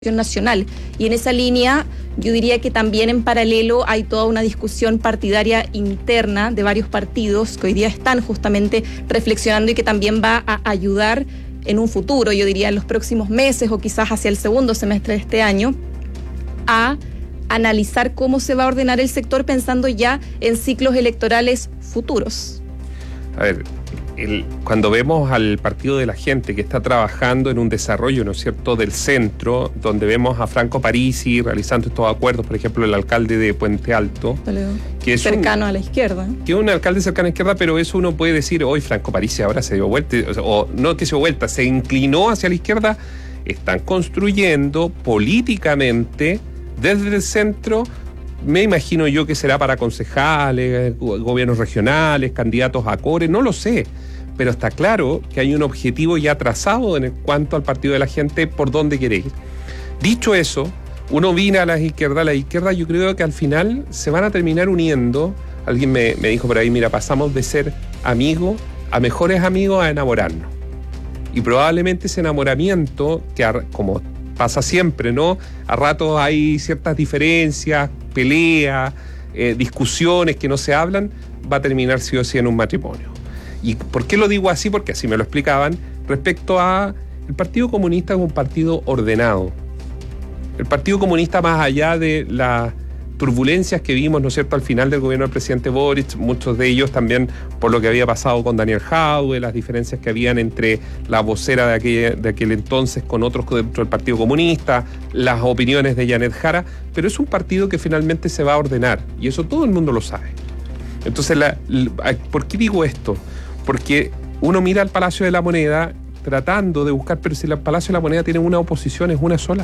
nacional. Y en esa línea, yo diría que también en paralelo hay toda una discusión partidaria interna de varios partidos que hoy día están justamente reflexionando y que también va a ayudar en un futuro, yo diría en los próximos meses o quizás hacia el segundo semestre de este año, a analizar cómo se va a ordenar el sector pensando ya en ciclos electorales futuros. A ver, cuando vemos al Partido de la Gente que está trabajando en un desarrollo, ¿no es cierto?, del centro, donde vemos a Franco Parisi realizando estos acuerdos, por ejemplo, el alcalde de Puente Alto, que es cercano a la izquierda. Que es un alcalde cercano a la izquierda, pero eso uno puede decir, hoy Franco Parisi ahora se dio vuelta, o no que se dio vuelta, se inclinó hacia la izquierda. Están construyendo políticamente desde el centro. Me imagino yo que será para concejales, gobiernos regionales, candidatos a core, no lo sé. Pero está claro que hay un objetivo ya trazado en cuanto al Partido de la Gente por dónde quiere ir. Dicho eso, uno vino a la izquierda yo creo que al final se van a terminar uniendo. Alguien me dijo por ahí, mira, pasamos de ser amigos a mejores amigos a enamorarnos. Y probablemente ese enamoramiento, que como pasa siempre, ¿no? A ratos hay ciertas diferencias, peleas, discusiones que no se hablan, va a terminar sí o sí en un matrimonio. ¿Y por qué lo digo así? Porque así me lo explicaban respecto a el Partido Comunista como un partido ordenado. El Partido Comunista, más allá de las turbulencias que vimos, ¿no es cierto?, al final del gobierno del presidente Boric, muchos de ellos también por lo que había pasado con Daniel Jadwe, las diferencias que habían entre la vocera de aquel entonces con otros dentro del Partido Comunista, las opiniones de Janet Jara, pero es un partido que finalmente se va a ordenar, y eso todo el mundo lo sabe. Entonces, ¿por qué digo esto? Porque uno mira al Palacio de la Moneda tratando de buscar, pero si el Palacio de la Moneda tiene una oposición, es una sola.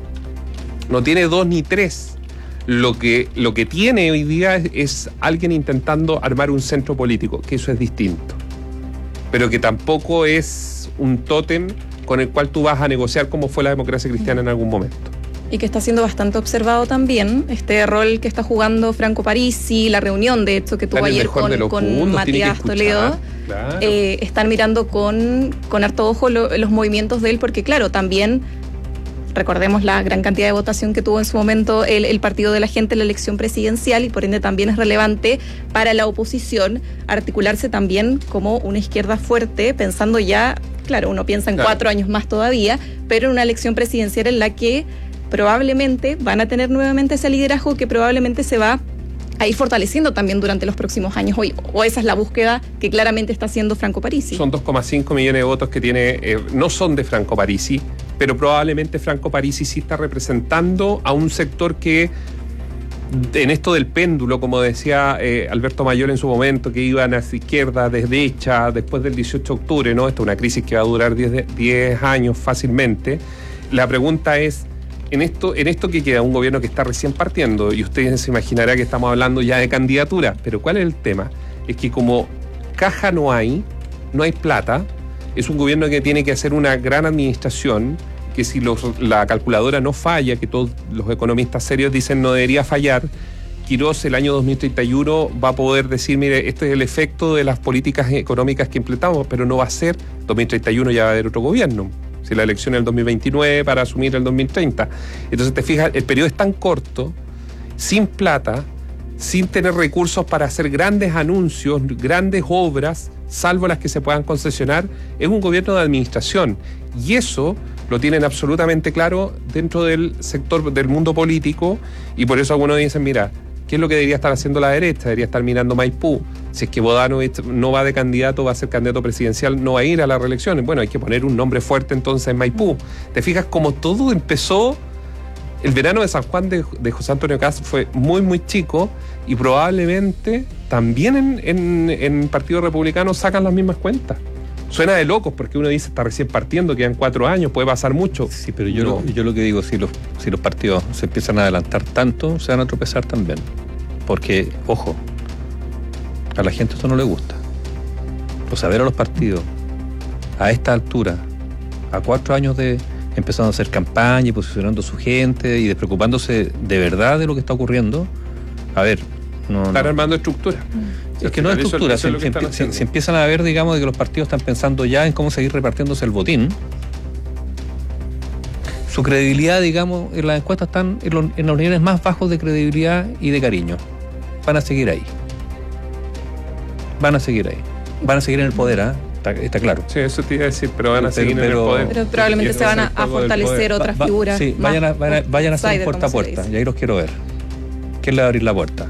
No tiene dos ni tres. Lo que tiene hoy día es alguien intentando armar un centro político, que eso es distinto. Pero que tampoco es un tótem con el cual tú vas a negociar como fue la democracia cristiana en algún momento. Y que está siendo bastante observado también, este rol que está jugando Franco Parisi, la reunión de hecho que tuvo ayer con Matías Toledo. Claro. Están mirando con harto ojo los movimientos de él, porque claro, también recordemos la gran cantidad de votación que tuvo en su momento el Partido de la Gente en la elección presidencial, y por ende también es relevante para la oposición articularse también como una izquierda fuerte, pensando ya, claro, uno piensa en 4 años más todavía, pero en una elección presidencial en la que probablemente van a tener nuevamente ese liderazgo que probablemente se va a ir fortaleciendo también durante los próximos años hoy, o esa es la búsqueda que claramente está haciendo Franco Parisi. Son 2,5 millones de votos que tiene, no son de Franco Parisi, pero probablemente Franco Parisi sí está representando a un sector que, en esto del péndulo, como decía Alberto Mayor en su momento, que iban hacia izquierda, derecha, después del 18 de octubre, ¿no? Esta es una crisis que va a durar 10 años fácilmente. La pregunta es, en esto que queda un gobierno que está recién partiendo, y ustedes se imaginarán que estamos hablando ya de candidatura, pero ¿cuál es el tema? Es que como caja no hay plata, es un gobierno que tiene que hacer una gran administración, que si la calculadora no falla, que todos los economistas serios dicen no debería fallar, Quirós el año 2031 va a poder decir, mire, este es el efecto de las políticas económicas que implementamos, pero no va a ser, 2031 ya va a haber otro gobierno. Si la elección es el 2029 para asumir el 2030. Entonces te fijas, el periodo es tan corto, sin plata, sin tener recursos para hacer grandes anuncios, grandes obras, salvo las que se puedan concesionar, es un gobierno de administración. Y eso lo tienen absolutamente claro dentro del sector del mundo político, y por eso algunos dicen, mira, ¿qué es lo que debería estar haciendo la derecha? Debería estar mirando Maipú. Si es que Bodanovich no va de candidato, va a ser candidato presidencial, no va a ir a la reelección. Bueno, hay que poner un nombre fuerte entonces en Maipú. Te fijas como todo empezó. El verano de San Juan de José Antonio Kast fue muy, muy chico, y probablemente también en el Partido Republicano sacan las mismas cuentas. Suena de locos porque uno dice, está recién partiendo, quedan 4 años, puede pasar mucho. Sí, pero yo lo que digo, si los partidos se empiezan a adelantar tanto, se van a tropezar también. Porque, ojo, a la gente esto no le gusta. O sea, ver a los partidos a esta altura, a 4 años de empezando a hacer campaña y posicionando a su gente y despreocupándose de verdad de lo que está ocurriendo, a ver, Están armando estructura. Es que no es estructura, se empiezan a ver, digamos, de que los partidos están pensando ya en cómo seguir repartiéndose el botín. Su credibilidad, digamos, en las encuestas están en los niveles más bajos de credibilidad y de cariño. Van a seguir ahí. Van a seguir en el poder, está claro. Sí, eso te iba a decir, pero van a seguir en el poder. Pero probablemente se van a fortalecer otras figuras. Sí, vayan a hacer un puerta a puerta, y ahí los quiero ver. ¿Quién le va a abrir la puerta?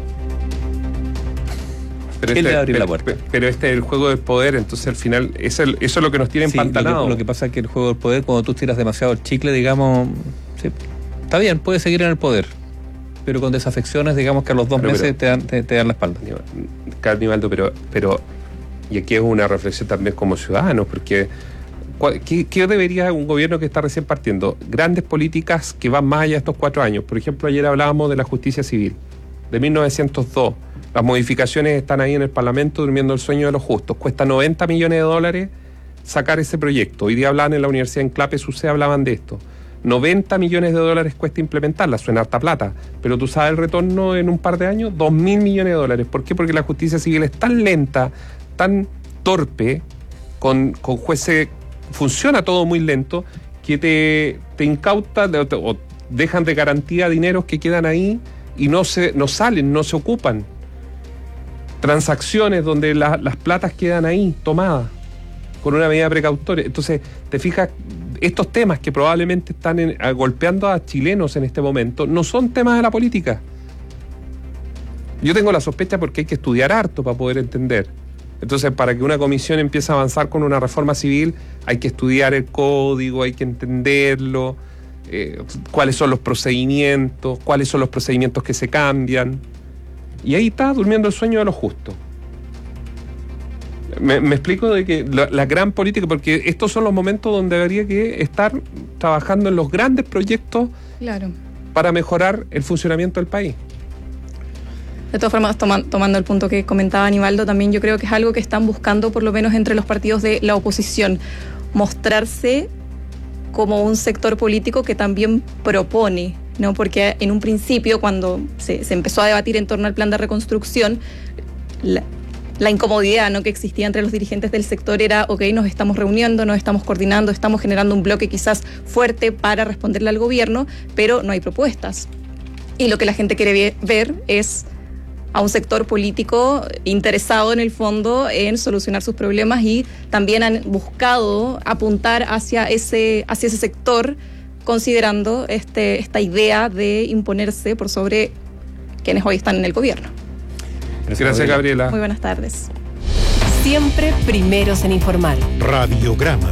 ¿Quién le va a abrir la puerta? Pero este es el juego del poder, entonces al final eso es lo que nos tiene empantanados. Lo que pasa es que el juego del poder, cuando tú tiras demasiado el chicle, digamos, sí, está bien, puede seguir en el poder, pero con desafecciones, digamos que a los 2 meses te dan la espalda. Nivaldo, pero y aquí es una reflexión también como ciudadanos, porque ¿qué debería un gobierno que está recién partiendo? Grandes políticas que van más allá de estos 4 años. Por ejemplo, ayer hablábamos de la justicia civil, de 1902. Las modificaciones están ahí en el Parlamento durmiendo el sueño de los justos. Cuesta $90 millones sacar ese proyecto. Hoy día hablaban en la Universidad en Clape, SUCE, hablaban de esto. $90 millones cuesta implementarla, suena harta plata, pero tú sabes el retorno en un par de años, $2.000 millones. ¿Por qué? Porque la justicia civil es tan lenta, tan torpe, con jueces, funciona todo muy lento, que te incauta o dejan de garantía dineros que quedan ahí y no salen, no se ocupan. Transacciones donde las platas quedan ahí, tomadas, con una medida precautoria. Entonces, te fijas, estos temas que probablemente están golpeando a chilenos en este momento, no son temas de la política. Yo tengo la sospecha porque hay que estudiar harto para poder entender. Entonces, para que una comisión empiece a avanzar con una reforma civil, hay que estudiar el código, hay que entenderlo, cuáles son los procedimientos que se cambian. Y ahí está durmiendo el sueño de los justos. Me explico de que la gran política, porque estos son los momentos donde debería que estar trabajando en los grandes proyectos, claro, para mejorar el funcionamiento del país. De todas formas, tomando el punto que comentaba Nivaldo, también yo creo que es algo que están buscando, por lo menos entre los partidos de la oposición, mostrarse como un sector político que también propone, ¿no? Porque en un principio, cuando se empezó a debatir en torno al plan de reconstrucción, la incomodidad, ¿no?, que existía entre los dirigentes del sector era, nos estamos reuniendo, nos estamos coordinando, estamos generando un bloque quizás fuerte para responderle al gobierno, pero no hay propuestas. Y lo que la gente quiere ver es a un sector político interesado en el fondo en solucionar sus problemas, y también han buscado apuntar hacia ese sector, considerando esta idea de imponerse por sobre quienes hoy están en el gobierno. Gracias, Gabriela. Muy buenas tardes. Siempre primeros en informar. Radiograma.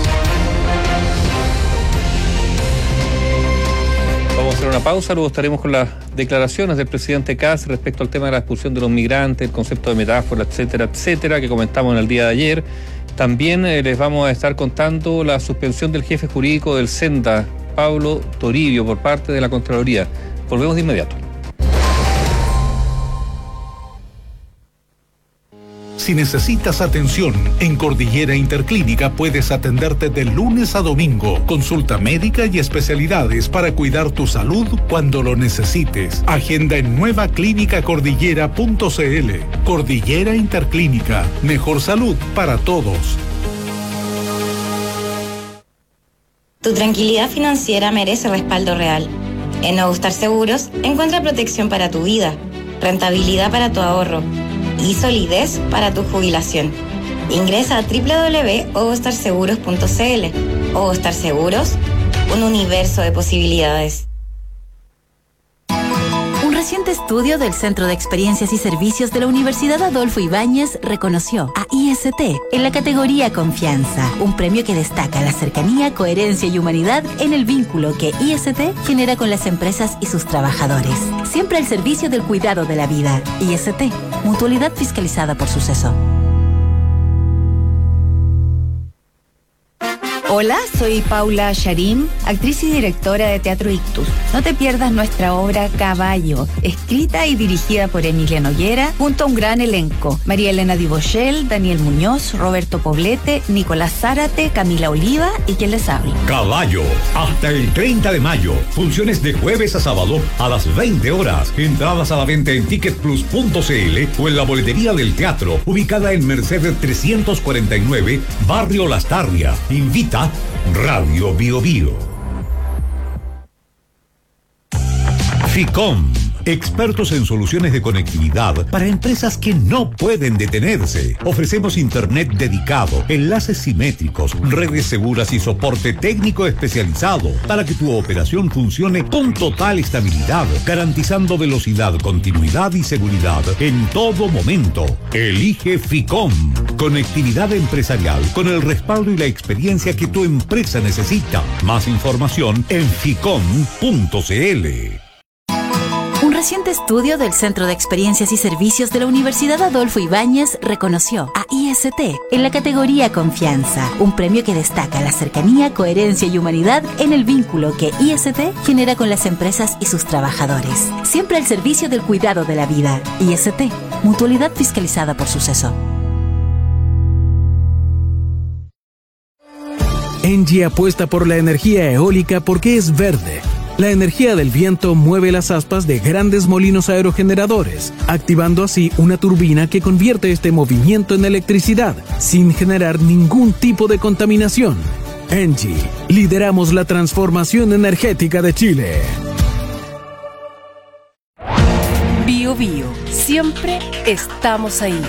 Vamos a hacer una pausa, luego estaremos con las declaraciones del presidente Kast respecto al tema de la expulsión de los migrantes, el concepto de metáfora, etcétera, que comentamos en el día de ayer. También les vamos a estar contando la suspensión del jefe jurídico del Senda, Pablo Toribio, por parte de la Contraloría. Volvemos de inmediato. Si necesitas atención, en Cordillera Interclínica puedes atenderte de lunes a domingo. Consulta médica y especialidades para cuidar tu salud cuando lo necesites. Agenda en nuevaclínicacordillera.cl. Cordillera Interclínica. Mejor salud para todos. Tu tranquilidad financiera merece respaldo real. En Ogostar Seguros encuentra protección para tu vida, rentabilidad para tu ahorro y solidez para tu jubilación. Ingresa a www.ogostarseguros.cl. Ogostar Seguros, un universo de posibilidades. Un reciente estudio del Centro de Experiencias y Servicios de la Universidad Adolfo Ibáñez reconoció a IST en la categoría Confianza, un premio que destaca la cercanía, coherencia y humanidad en el vínculo que IST genera con las empresas y sus trabajadores. Siempre al servicio del cuidado de la vida. IST, mutualidad fiscalizada por Suceso. Hola, soy Paula Sharim, actriz y directora de Teatro Ictus. No te pierdas nuestra obra Caballo, escrita y dirigida por Emilia Noguera, junto a un gran elenco: María Elena Dibochel, Daniel Muñoz, Roberto Poblete, Nicolás Zárate, Camila Oliva y quien les habla. Caballo, hasta el 30 de mayo. Funciones de jueves a sábado a las 20 horas. Entradas a la venta en ticketplus.cl o en la boletería del teatro, ubicada en Mercedes 349, Barrio Las Tarrias. Invita Radio Bio Bio. FICOM, expertos en soluciones de conectividad para empresas que no pueden detenerse. Ofrecemos internet dedicado, enlaces simétricos, redes seguras y soporte técnico especializado para que tu operación funcione con total estabilidad, garantizando velocidad, continuidad y seguridad en todo momento. Elige FICOM, conectividad empresarial con el respaldo y la experiencia que tu empresa necesita. Más información en ficom.cl. Un reciente estudio del Centro de Experiencias y Servicios de la Universidad Adolfo Ibáñez reconoció a IST en la categoría Confianza, un premio que destaca la cercanía, coherencia y humanidad en el vínculo que IST genera con las empresas y sus trabajadores. Siempre al servicio del cuidado de la vida. IST, mutualidad fiscalizada por Suceso. ENGIE apuesta por la energía eólica porque es verde. La energía del viento mueve las aspas de grandes molinos aerogeneradores, activando así una turbina que convierte este movimiento en electricidad, sin generar ningún tipo de contaminación. ENGIE, lideramos la transformación energética de Chile. Bio Bio, siempre estamos ahí.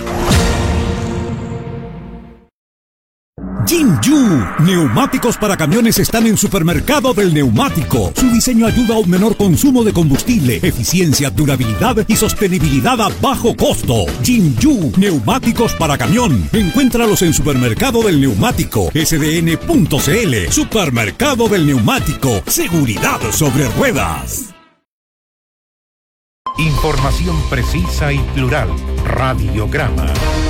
Jinju, neumáticos para camiones están en Supermercado del Neumático. Su diseño ayuda a un menor consumo de combustible, eficiencia, durabilidad y sostenibilidad a bajo costo. Jinju, neumáticos para camión. Encuéntralos en Supermercado del Neumático, sdn.cl. Supermercado del Neumático, seguridad sobre ruedas. Información precisa y plural. Radiograma.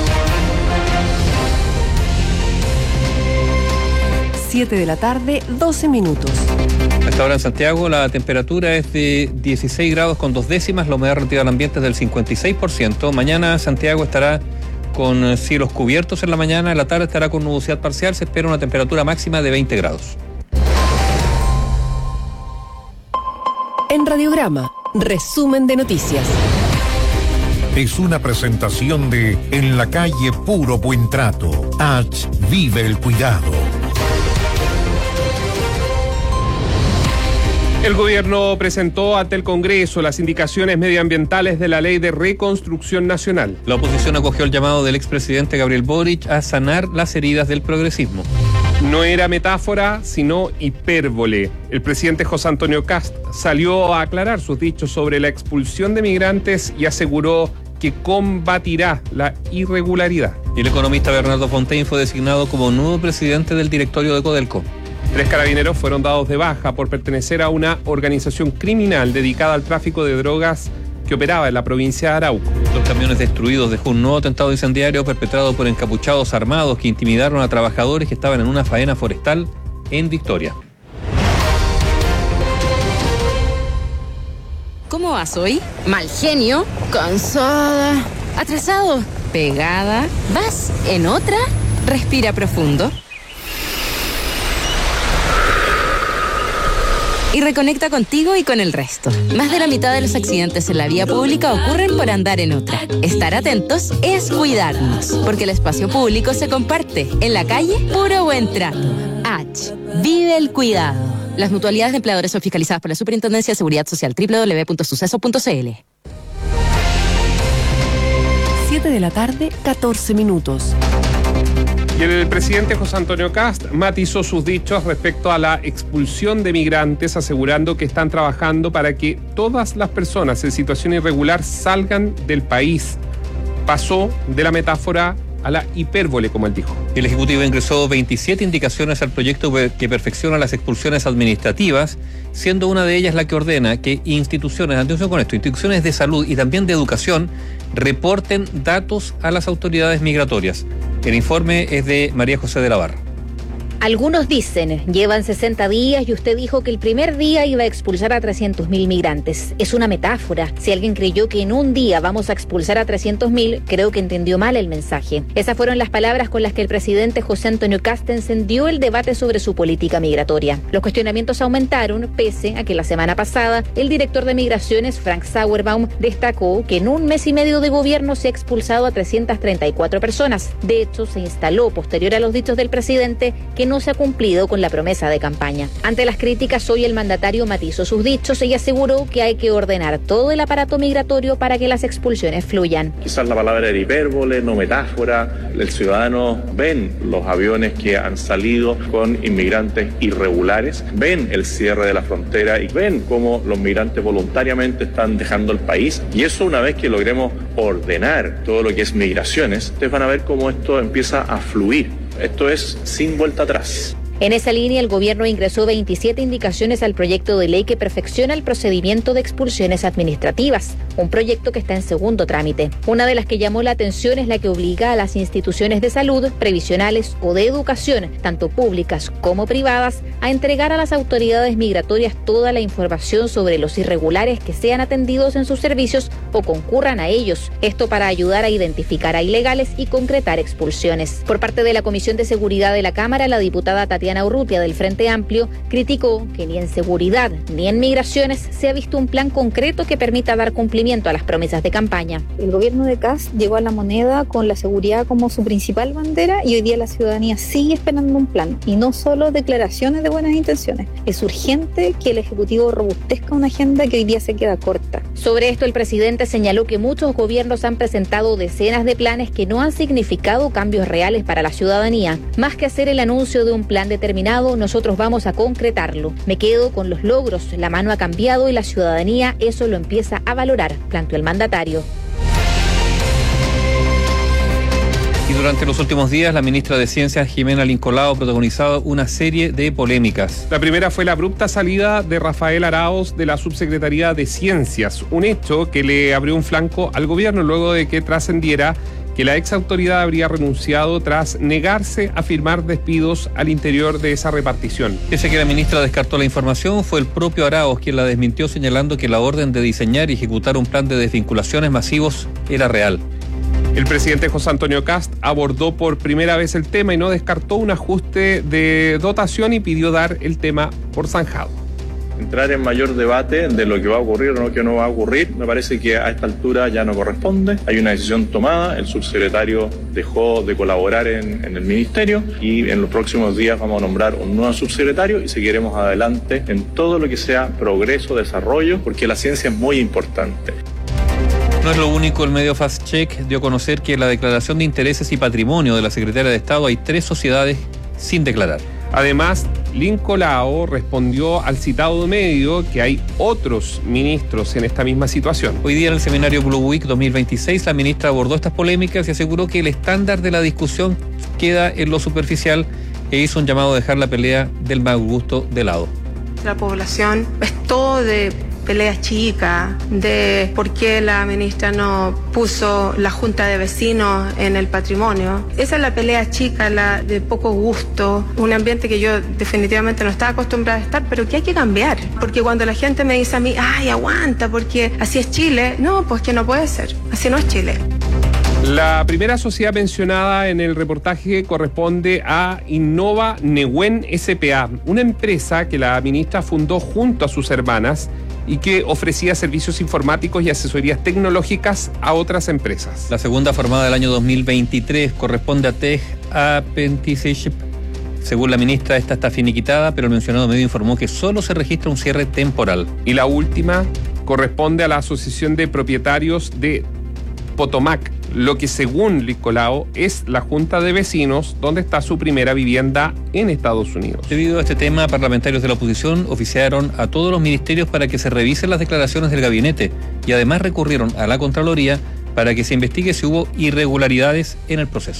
7 de la tarde, 12 minutos. A esta hora en Santiago la temperatura es de 16 grados con 2 décimas, la humedad relativa del ambiente es del 56%. Mañana Santiago estará con cielos cubiertos en la mañana, en la tarde estará con nubosidad parcial, se espera una temperatura máxima de 20 grados. En Radiograma, resumen de noticias. Es una presentación de En la calle Puro Buen Trato. H. Vive el cuidado. El gobierno presentó ante el Congreso las indicaciones medioambientales de la Ley de Reconstrucción Nacional. La oposición acogió el llamado del expresidente Gabriel Boric a sanar las heridas del progresismo. No era metáfora, sino hipérbole. El presidente José Antonio Kast salió a aclarar sus dichos sobre la expulsión de migrantes y aseguró que combatirá la irregularidad. Y el economista Bernardo Fontaine fue designado como nuevo presidente del directorio de Codelco. 3 carabineros fueron dados de baja por pertenecer a una organización criminal dedicada al tráfico de drogas que operaba en la provincia de Arauco. Los camiones destruidos dejó un nuevo atentado incendiario perpetrado por encapuchados armados que intimidaron a trabajadores que estaban en una faena forestal en Victoria. ¿Cómo vas hoy? Mal genio, cansada, atrasado, pegada. ¿Vas en otra? Respira profundo. Y reconecta contigo y con el resto. Más de la mitad de los accidentes en la vía pública ocurren por andar en otra. Estar atentos es cuidarnos, porque el espacio público se comparte. En la calle, puro buen trato. H. Vive el cuidado. Las mutualidades de empleadores son fiscalizadas por la Superintendencia de Seguridad Social. www.suceso.cl. 7 de la tarde, 14 minutos. Y el presidente José Antonio Kast matizó sus dichos respecto a la expulsión de migrantes, asegurando que están trabajando para que todas las personas en situación irregular salgan del país. Pasó de la metáfora a la hipérbole, como él dijo. El Ejecutivo ingresó 27 indicaciones al proyecto que perfecciona las expulsiones administrativas, siendo una de ellas la que ordena que instituciones, atención con esto, instituciones de salud y también de educación reporten datos a las autoridades migratorias. El informe es de María José de la Barra. Algunos dicen, llevan 60 días y usted dijo que el primer día iba a expulsar a 300.000 migrantes. Es una metáfora. Si alguien creyó que en un día vamos a expulsar a 300.000, creo que entendió mal el mensaje. Esas fueron las palabras con las que el presidente José Antonio Kast encendió el debate sobre su política migratoria. Los cuestionamientos aumentaron, pese a que la semana pasada el director de Migraciones, Frank Sauerbaum, destacó que en un mes y medio de gobierno se ha expulsado a 334 personas. De hecho, se instaló, posterior a los dichos del presidente, que no no se ha cumplido con la promesa de campaña. Ante las críticas, hoy el mandatario matizó sus dichos y aseguró que hay que ordenar todo el aparato migratorio para que las expulsiones fluyan. Quizás la palabra era hipérbole, no metáfora. El ciudadano ven los aviones que han salido con inmigrantes irregulares, ven el cierre de la frontera y ven cómo los migrantes voluntariamente están dejando el país. Y eso, una vez que logremos ordenar todo lo que es migraciones, ustedes van a ver cómo esto empieza a fluir. Esto es sin vuelta atrás. En esa línea, el gobierno ingresó 27 indicaciones al proyecto de ley que perfecciona el procedimiento de expulsiones administrativas, un proyecto que está en segundo trámite. Una de las que llamó la atención es la que obliga a las instituciones de salud, previsionales o de educación, tanto públicas como privadas, a entregar a las autoridades migratorias toda la información sobre los irregulares que sean atendidos en sus servicios o concurran a ellos. Esto para ayudar a identificar a ilegales y concretar expulsiones. Por parte de la Comisión de Seguridad de la Cámara, la diputada Tatiana Urrutia del Frente Amplio criticó que ni en seguridad ni en migraciones se ha visto un plan concreto que permita dar cumplimiento a las promesas de campaña. El gobierno de Kast llegó a la moneda con la seguridad como su principal bandera y hoy día la ciudadanía sigue esperando un plan y no solo declaraciones de buenas intenciones. Es urgente que el Ejecutivo robustezca una agenda que hoy día se queda corta. Sobre esto, el presidente señaló que muchos gobiernos han presentado decenas de planes que no han significado cambios reales para la ciudadanía. Más que hacer el anuncio de un plan determinado, nosotros vamos a concretarlo. Me quedo con los logros, la mano ha cambiado y la ciudadanía eso lo empieza a valorar, planteó el mandatario. Y durante los últimos días, la ministra de Ciencias, Jimena Lincolao, ha protagonizado una serie de polémicas. La primera fue la abrupta salida de Rafael Araoz de la Subsecretaría de Ciencias, un hecho que le abrió un flanco al gobierno luego de que trascendiera que la ex autoridad habría renunciado tras negarse a firmar despidos al interior de esa repartición. Pese a que la ministra descartó la información, fue el propio Araoz quien la desmintió, señalando que la orden de diseñar y ejecutar un plan de desvinculaciones masivos era real. El presidente José Antonio Kast abordó por primera vez el tema y no descartó un ajuste de dotación y pidió dar el tema por zanjado. Entrar en mayor debate de lo que va a ocurrir o no que no va a ocurrir, me parece que a esta altura ya no corresponde. Hay una decisión tomada, el subsecretario dejó de colaborar en el ministerio y en los próximos días vamos a nombrar un nuevo subsecretario y seguiremos adelante en todo lo que sea progreso, desarrollo, porque la ciencia es muy importante. No es lo único, el medio Fast Check dio a conocer que en la declaración de intereses y patrimonio de la Secretaría de Estado hay 3 sociedades sin declarar. Además, Lincolao respondió al citado medio que hay otros ministros en esta misma situación. Hoy día en el seminario Blue Week 2026, la ministra abordó estas polémicas y aseguró que el estándar de la discusión queda en lo superficial e hizo un llamado a dejar la pelea del mal gusto de lado. La población es todo de peleas chicas, de por qué la ministra no puso la junta de vecinos en el patrimonio. Esa es la pelea chica, la de poco gusto, un ambiente que yo definitivamente no estaba acostumbrada a estar, pero que hay que cambiar. Porque cuando la gente me dice a mí, ay, aguanta, porque así es Chile, no, pues que no puede ser, así no es Chile. La primera sociedad mencionada en el reportaje corresponde a Innova Nehuen S.p.A., una empresa que la ministra fundó junto a sus hermanas y que ofrecía servicios informáticos y asesorías tecnológicas a otras empresas. La segunda, formada del año 2023, corresponde a Tech Apprenticeship. Según la ministra, esta está finiquitada, pero el mencionado medio informó que solo se registra un cierre temporal. Y la última corresponde a la Asociación de Propietarios de Potomac, lo que según Lincolao es la Junta de Vecinos donde está su primera vivienda en Estados Unidos. Debido a este tema, parlamentarios de la oposición oficiaron a todos los ministerios para que se revisen las declaraciones del gabinete y además recurrieron a la Contraloría para que se investigue si hubo irregularidades en el proceso.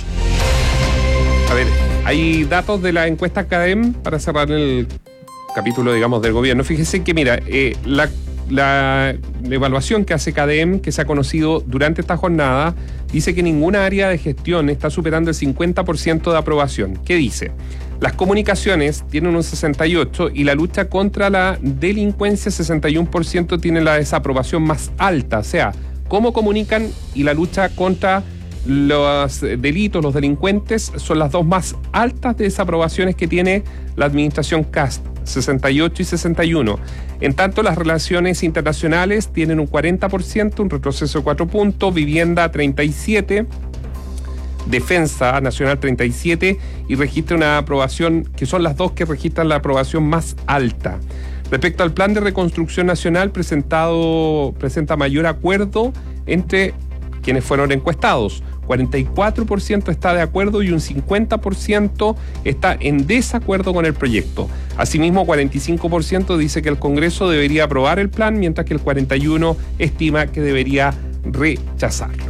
A ver, hay datos de la encuesta CADEM para cerrar el capítulo, digamos, del gobierno. Fíjese que, mira, la evaluación que hace CADEM, que se ha conocido durante esta jornada, dice que ninguna área de gestión está superando el 50% de aprobación. ¿Qué dice? Las comunicaciones tienen un 68% y la lucha contra la delincuencia 61% tiene la desaprobación más alta. O sea, cómo comunican y la lucha contra los delitos, los delincuentes, son las dos más altas desaprobaciones que tiene la administración Kast, 68 y 61. En tanto, las relaciones internacionales tienen un 40%, un retroceso de 4 puntos, vivienda 37%, Defensa Nacional 37 y registra una aprobación, que son las dos que registran la aprobación más alta. Respecto al plan de reconstrucción nacional presenta mayor acuerdo entre quienes fueron encuestados. 44% está de acuerdo y un 50% está en desacuerdo con el proyecto. Asimismo, 45% dice que el Congreso debería aprobar el plan, mientras que el 41% estima que debería rechazarlo.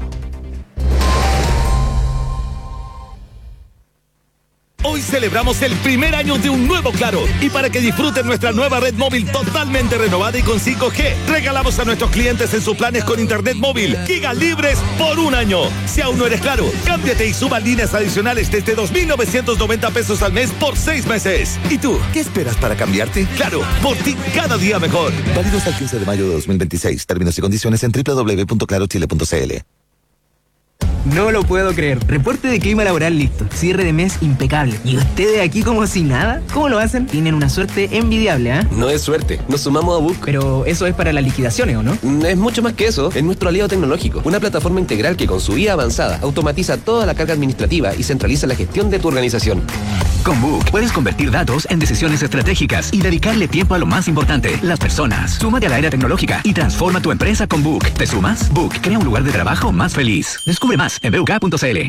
Hoy celebramos el primer año de un nuevo Claro, y para que disfruten nuestra nueva red móvil totalmente renovada y con 5G, regalamos a nuestros clientes en sus planes con internet móvil gigas libres por un año. Si aún no eres Claro, cámbiate y suba líneas adicionales desde 2.990 pesos al mes por 6 meses. ¿Y tú, qué esperas para cambiarte? Claro, por ti cada día mejor. Válido hasta el 15 de mayo de 2026. Términos y condiciones en www.clarochile.cl. No lo puedo creer. Reporte de clima laboral listo. Cierre de mes impecable. ¿Y ustedes aquí como si nada? ¿Cómo lo hacen? Tienen una suerte envidiable, ¿ah? No es suerte. Nos sumamos a Book. Pero eso es para las liquidaciones, ¿o no? Es mucho más que eso. Es nuestro aliado tecnológico. Una plataforma integral que con su IA avanzada automatiza toda la carga administrativa y centraliza la gestión de tu organización. Con Book puedes convertir datos en decisiones estratégicas y dedicarle tiempo a lo más importante, las personas. Súmate a la era tecnológica y transforma tu empresa con Book. ¿Te sumas? Book crea un lugar de trabajo más feliz. Descubre más en buk.cl.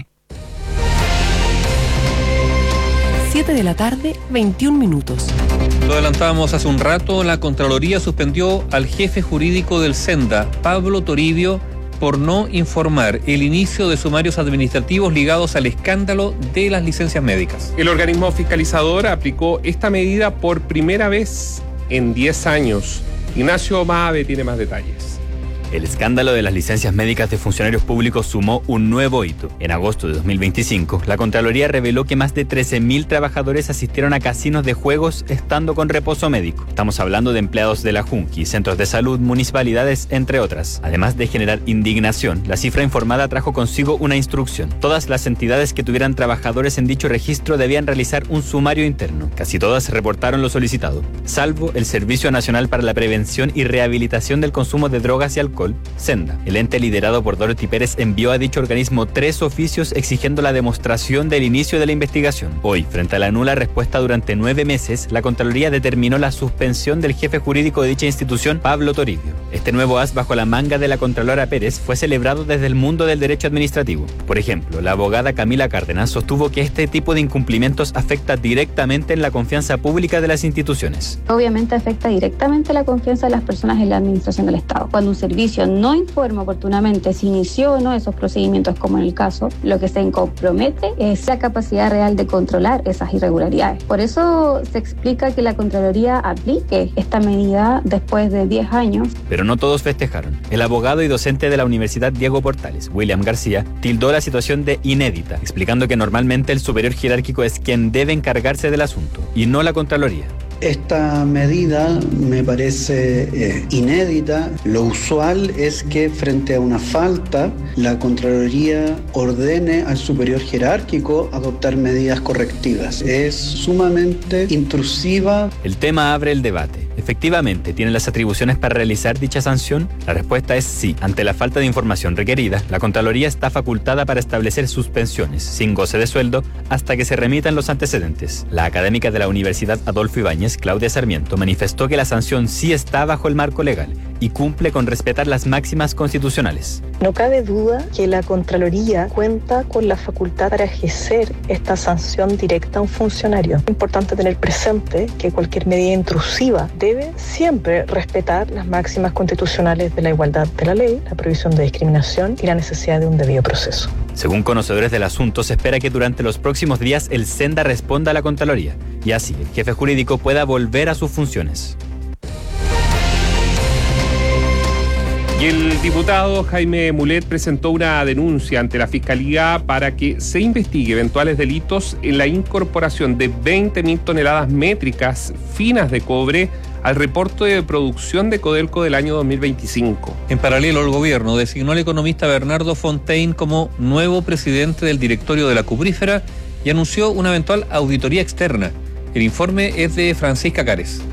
7 de la tarde, 21 minutos. Lo adelantábamos hace un rato, la Contraloría suspendió al jefe jurídico del Senda, Pablo Toribio, por no informar el inicio de sumarios administrativos ligados al escándalo de las licencias médicas. El organismo fiscalizador aplicó esta medida por primera vez en 10 años. Ignacio Maave tiene más detalles. El escándalo de las licencias médicas de funcionarios públicos sumó un nuevo hito. En agosto de 2025, la Contraloría reveló que más de 13.000 trabajadores asistieron a casinos de juegos estando con reposo médico. Estamos hablando de empleados de la Junqui, centros de salud, municipalidades, entre otras. Además de generar indignación, la cifra informada trajo consigo una instrucción. Todas las entidades que tuvieran trabajadores en dicho registro debían realizar un sumario interno. Casi todas reportaron lo solicitado, salvo el Servicio Nacional para la Prevención y Rehabilitación del Consumo de Drogas y Alcohol, Senda. El ente liderado por Dorothy Pérez envió a dicho organismo 3 oficios exigiendo la demostración del inicio de la investigación. Hoy, frente a la nula respuesta durante 9 meses, la Contraloría determinó la suspensión del jefe jurídico de dicha institución, Pablo Toribio. Este nuevo as bajo la manga de la Contralora Pérez fue celebrado desde el mundo del derecho administrativo. Por ejemplo, la abogada Camila Cárdenas sostuvo que este tipo de incumplimientos afecta directamente en la confianza pública de las instituciones. Obviamente afecta directamente la confianza de las personas en la administración del Estado. Cuando un servicio no informa oportunamente si inició o no esos procedimientos, como en el caso, lo que se compromete es la capacidad real de controlar esas irregularidades. Por eso se explica que la Contraloría aplique esta medida después de 10 años. Pero no todos festejaron. El abogado y docente de la Universidad Diego Portales, William García, tildó la situación de inédita, explicando que normalmente el superior jerárquico es quien debe encargarse del asunto, y no la Contraloría. Esta medida me parece inédita. Lo usual es que frente a una falta, la Contraloría ordene al superior jerárquico adoptar medidas correctivas. Es sumamente intrusiva. El tema abre el debate. ¿Efectivamente tiene las atribuciones para realizar dicha sanción? La respuesta es sí. Ante la falta de información requerida, la Contraloría está facultada para establecer suspensiones, sin goce de sueldo, hasta que se remitan los antecedentes. La académica de la Universidad Adolfo Ibáñez, Claudia Sarmiento, manifestó que la sanción sí está bajo el marco legal y cumple con respetar las máximas constitucionales. No cabe duda que la Contraloría cuenta con la facultad para ejercer esta sanción directa a un funcionario. Es importante tener presente que cualquier medida intrusiva debe siempre respetar las máximas constitucionales de la igualdad de la ley, la prohibición de discriminación y la necesidad de un debido proceso. Según conocedores del asunto, se espera que durante los próximos días el Senda responda a la Contraloría y así el jefe jurídico pueda volver a sus funciones. Y el diputado Jaime Mulet presentó una denuncia ante la Fiscalía para que se investigue eventuales delitos en la incorporación de 20.000 toneladas métricas finas de cobre al reporte de producción de Codelco del año 2025. En paralelo, el gobierno designó al economista Bernardo Fontaine como nuevo presidente del directorio de la cuprífera y anunció una eventual auditoría externa. El informe es de Francisca Cárez.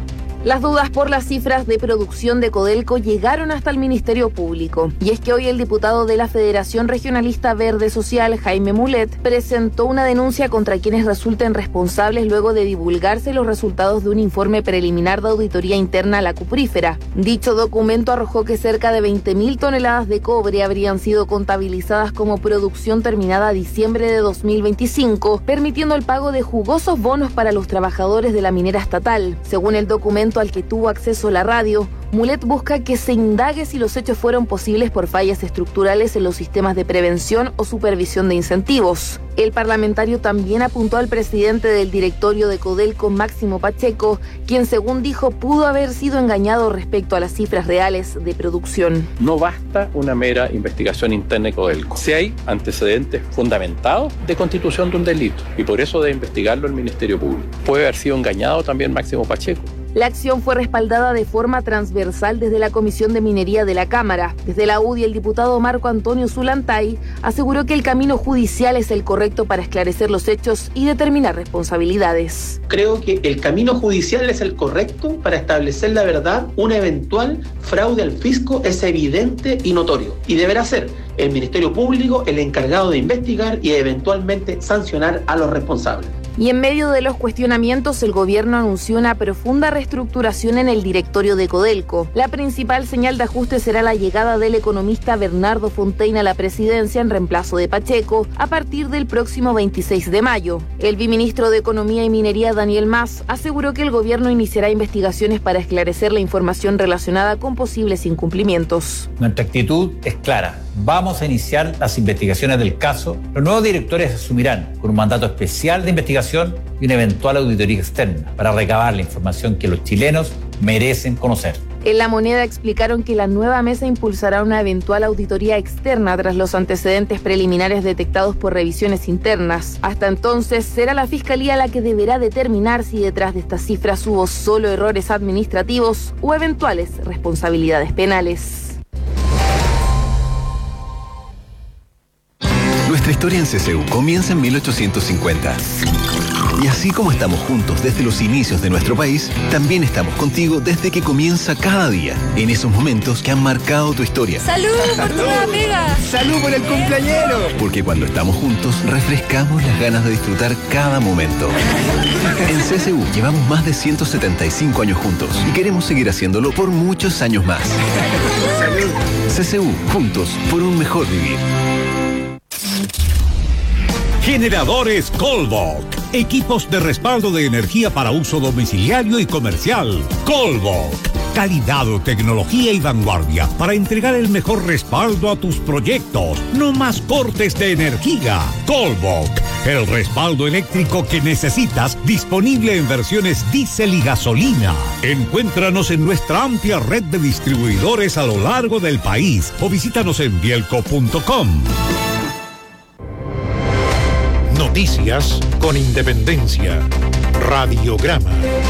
Las dudas por las cifras de producción de Codelco llegaron hasta el Ministerio Público. Y es que hoy el diputado de la Federación Regionalista Verde Social, Jaime Mulet, presentó una denuncia contra quienes resulten responsables luego de divulgarse los resultados de un informe preliminar de auditoría interna a la cuprífera. Dicho documento arrojó que cerca de 20.000 toneladas de cobre habrían sido contabilizadas como producción terminada a diciembre de 2025, permitiendo el pago de jugosos bonos para los trabajadores de la minera estatal. Según el documento al que tuvo acceso la radio, Mulet busca que se indague si los hechos fueron posibles por fallas estructurales en los sistemas de prevención o supervisión de incentivos. El parlamentario también apuntó al presidente del directorio de Codelco, Máximo Pacheco, quien según dijo pudo haber sido engañado respecto a las cifras reales de producción. No basta una mera investigación interna de Codelco. Si hay antecedentes fundamentados de constitución de un delito, y por eso debe investigarlo el Ministerio Público. Puede haber sido engañado también Máximo Pacheco. La acción fue respaldada de forma transversal desde la Comisión de Minería de la Cámara. Desde la UDI, el diputado Marco Antonio Zulantay aseguró que el camino judicial es el correcto para esclarecer los hechos y determinar responsabilidades. Creo que el camino judicial es el correcto para establecer la verdad. Un eventual fraude al fisco es evidente y notorio, y deberá ser el Ministerio Público el encargado de investigar y eventualmente sancionar a los responsables. Y en medio de los cuestionamientos, el gobierno anunció una profunda reestructuración en el directorio de Codelco. La principal señal de ajuste será la llegada del economista Bernardo Fontaine a la presidencia en reemplazo de Pacheco a partir del próximo 26 de mayo. El viceministro de Economía y Minería, Daniel Mas, aseguró que el gobierno iniciará investigaciones para esclarecer la información relacionada con posibles incumplimientos. Nuestra actitud es clara. Vamos a iniciar las investigaciones del caso. Los nuevos directores asumirán con un mandato especial de investigación y una eventual auditoría externa para recabar la información que los chilenos merecen conocer. En La Moneda explicaron que la nueva mesa impulsará una eventual auditoría externa tras los antecedentes preliminares detectados por revisiones internas. Hasta entonces, será la Fiscalía la que deberá determinar si detrás de estas cifras hubo solo errores administrativos o eventuales responsabilidades penales. Nuestra historia en CCU comienza en 1850. Y así como estamos juntos desde los inicios de nuestro país, también estamos contigo desde que comienza cada día, en esos momentos que han marcado tu historia. ¡Salud por tu nueva pega! ¡Salud por el cumpleañero! Porque cuando estamos juntos, refrescamos las ganas de disfrutar cada momento. En CCU llevamos más de 175 años juntos y queremos seguir haciéndolo por muchos años más. ¡Salud! CCU, juntos por un mejor vivir. Generadores Colvolk. Equipos de respaldo de energía para uso domiciliario y comercial. Colvolk. Calidad, tecnología y vanguardia para entregar el mejor respaldo a tus proyectos. No más cortes de energía. Colvolk. El respaldo eléctrico que necesitas, disponible en versiones diésel y gasolina. Encuéntranos en nuestra amplia red de distribuidores a lo largo del país o visítanos en bielco.com. Noticias con independencia. Radiograma.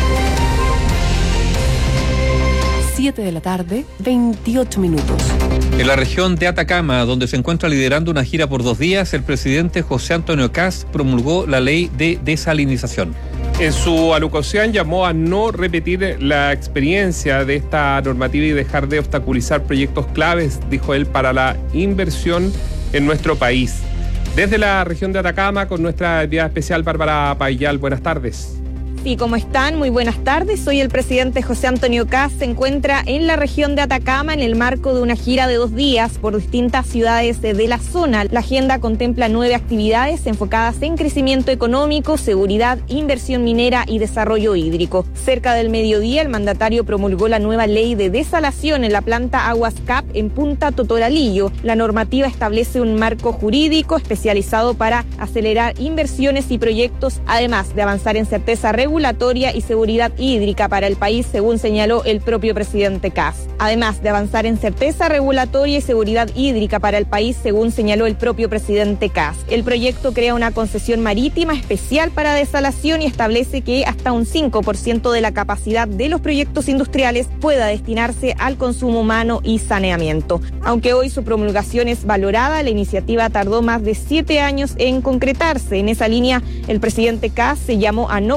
7 de la tarde, 28 minutos. En la región de Atacama, donde se encuentra liderando una gira por 2 días, el presidente José Antonio Kast promulgó la ley de desalinización. En su alocución llamó a no repetir la experiencia de esta normativa y dejar de obstaculizar proyectos claves, dijo él, para la inversión en nuestro país. Desde la región de Atacama, con nuestra enviada especial Bárbara Payal. Buenas tardes. Sí, ¿cómo están? Muy buenas tardes. Hoy el presidente José Antonio Kast se encuentra en la región de Atacama en el marco de una gira de 2 días por distintas ciudades de la zona. La agenda contempla 9 actividades enfocadas en crecimiento económico, seguridad, inversión minera y desarrollo hídrico. Cerca del mediodía, el mandatario promulgó la nueva ley de desalación en la planta Aguas Cap en Punta Totoralillo. La normativa establece un marco jurídico especializado para acelerar inversiones y proyectos, además de avanzar en certeza regulatoria y seguridad hídrica para el país, según señaló el propio presidente Kast. Además de avanzar en certeza regulatoria y seguridad hídrica para el país, según señaló el propio presidente Kast. El proyecto crea una concesión marítima especial para desalación y establece que hasta un 5% de la capacidad de los proyectos industriales pueda destinarse al consumo humano y saneamiento. Aunque hoy su promulgación es valorada, la iniciativa tardó más de 7 años en concretarse. En esa línea, el presidente Kast se llamó a no volver a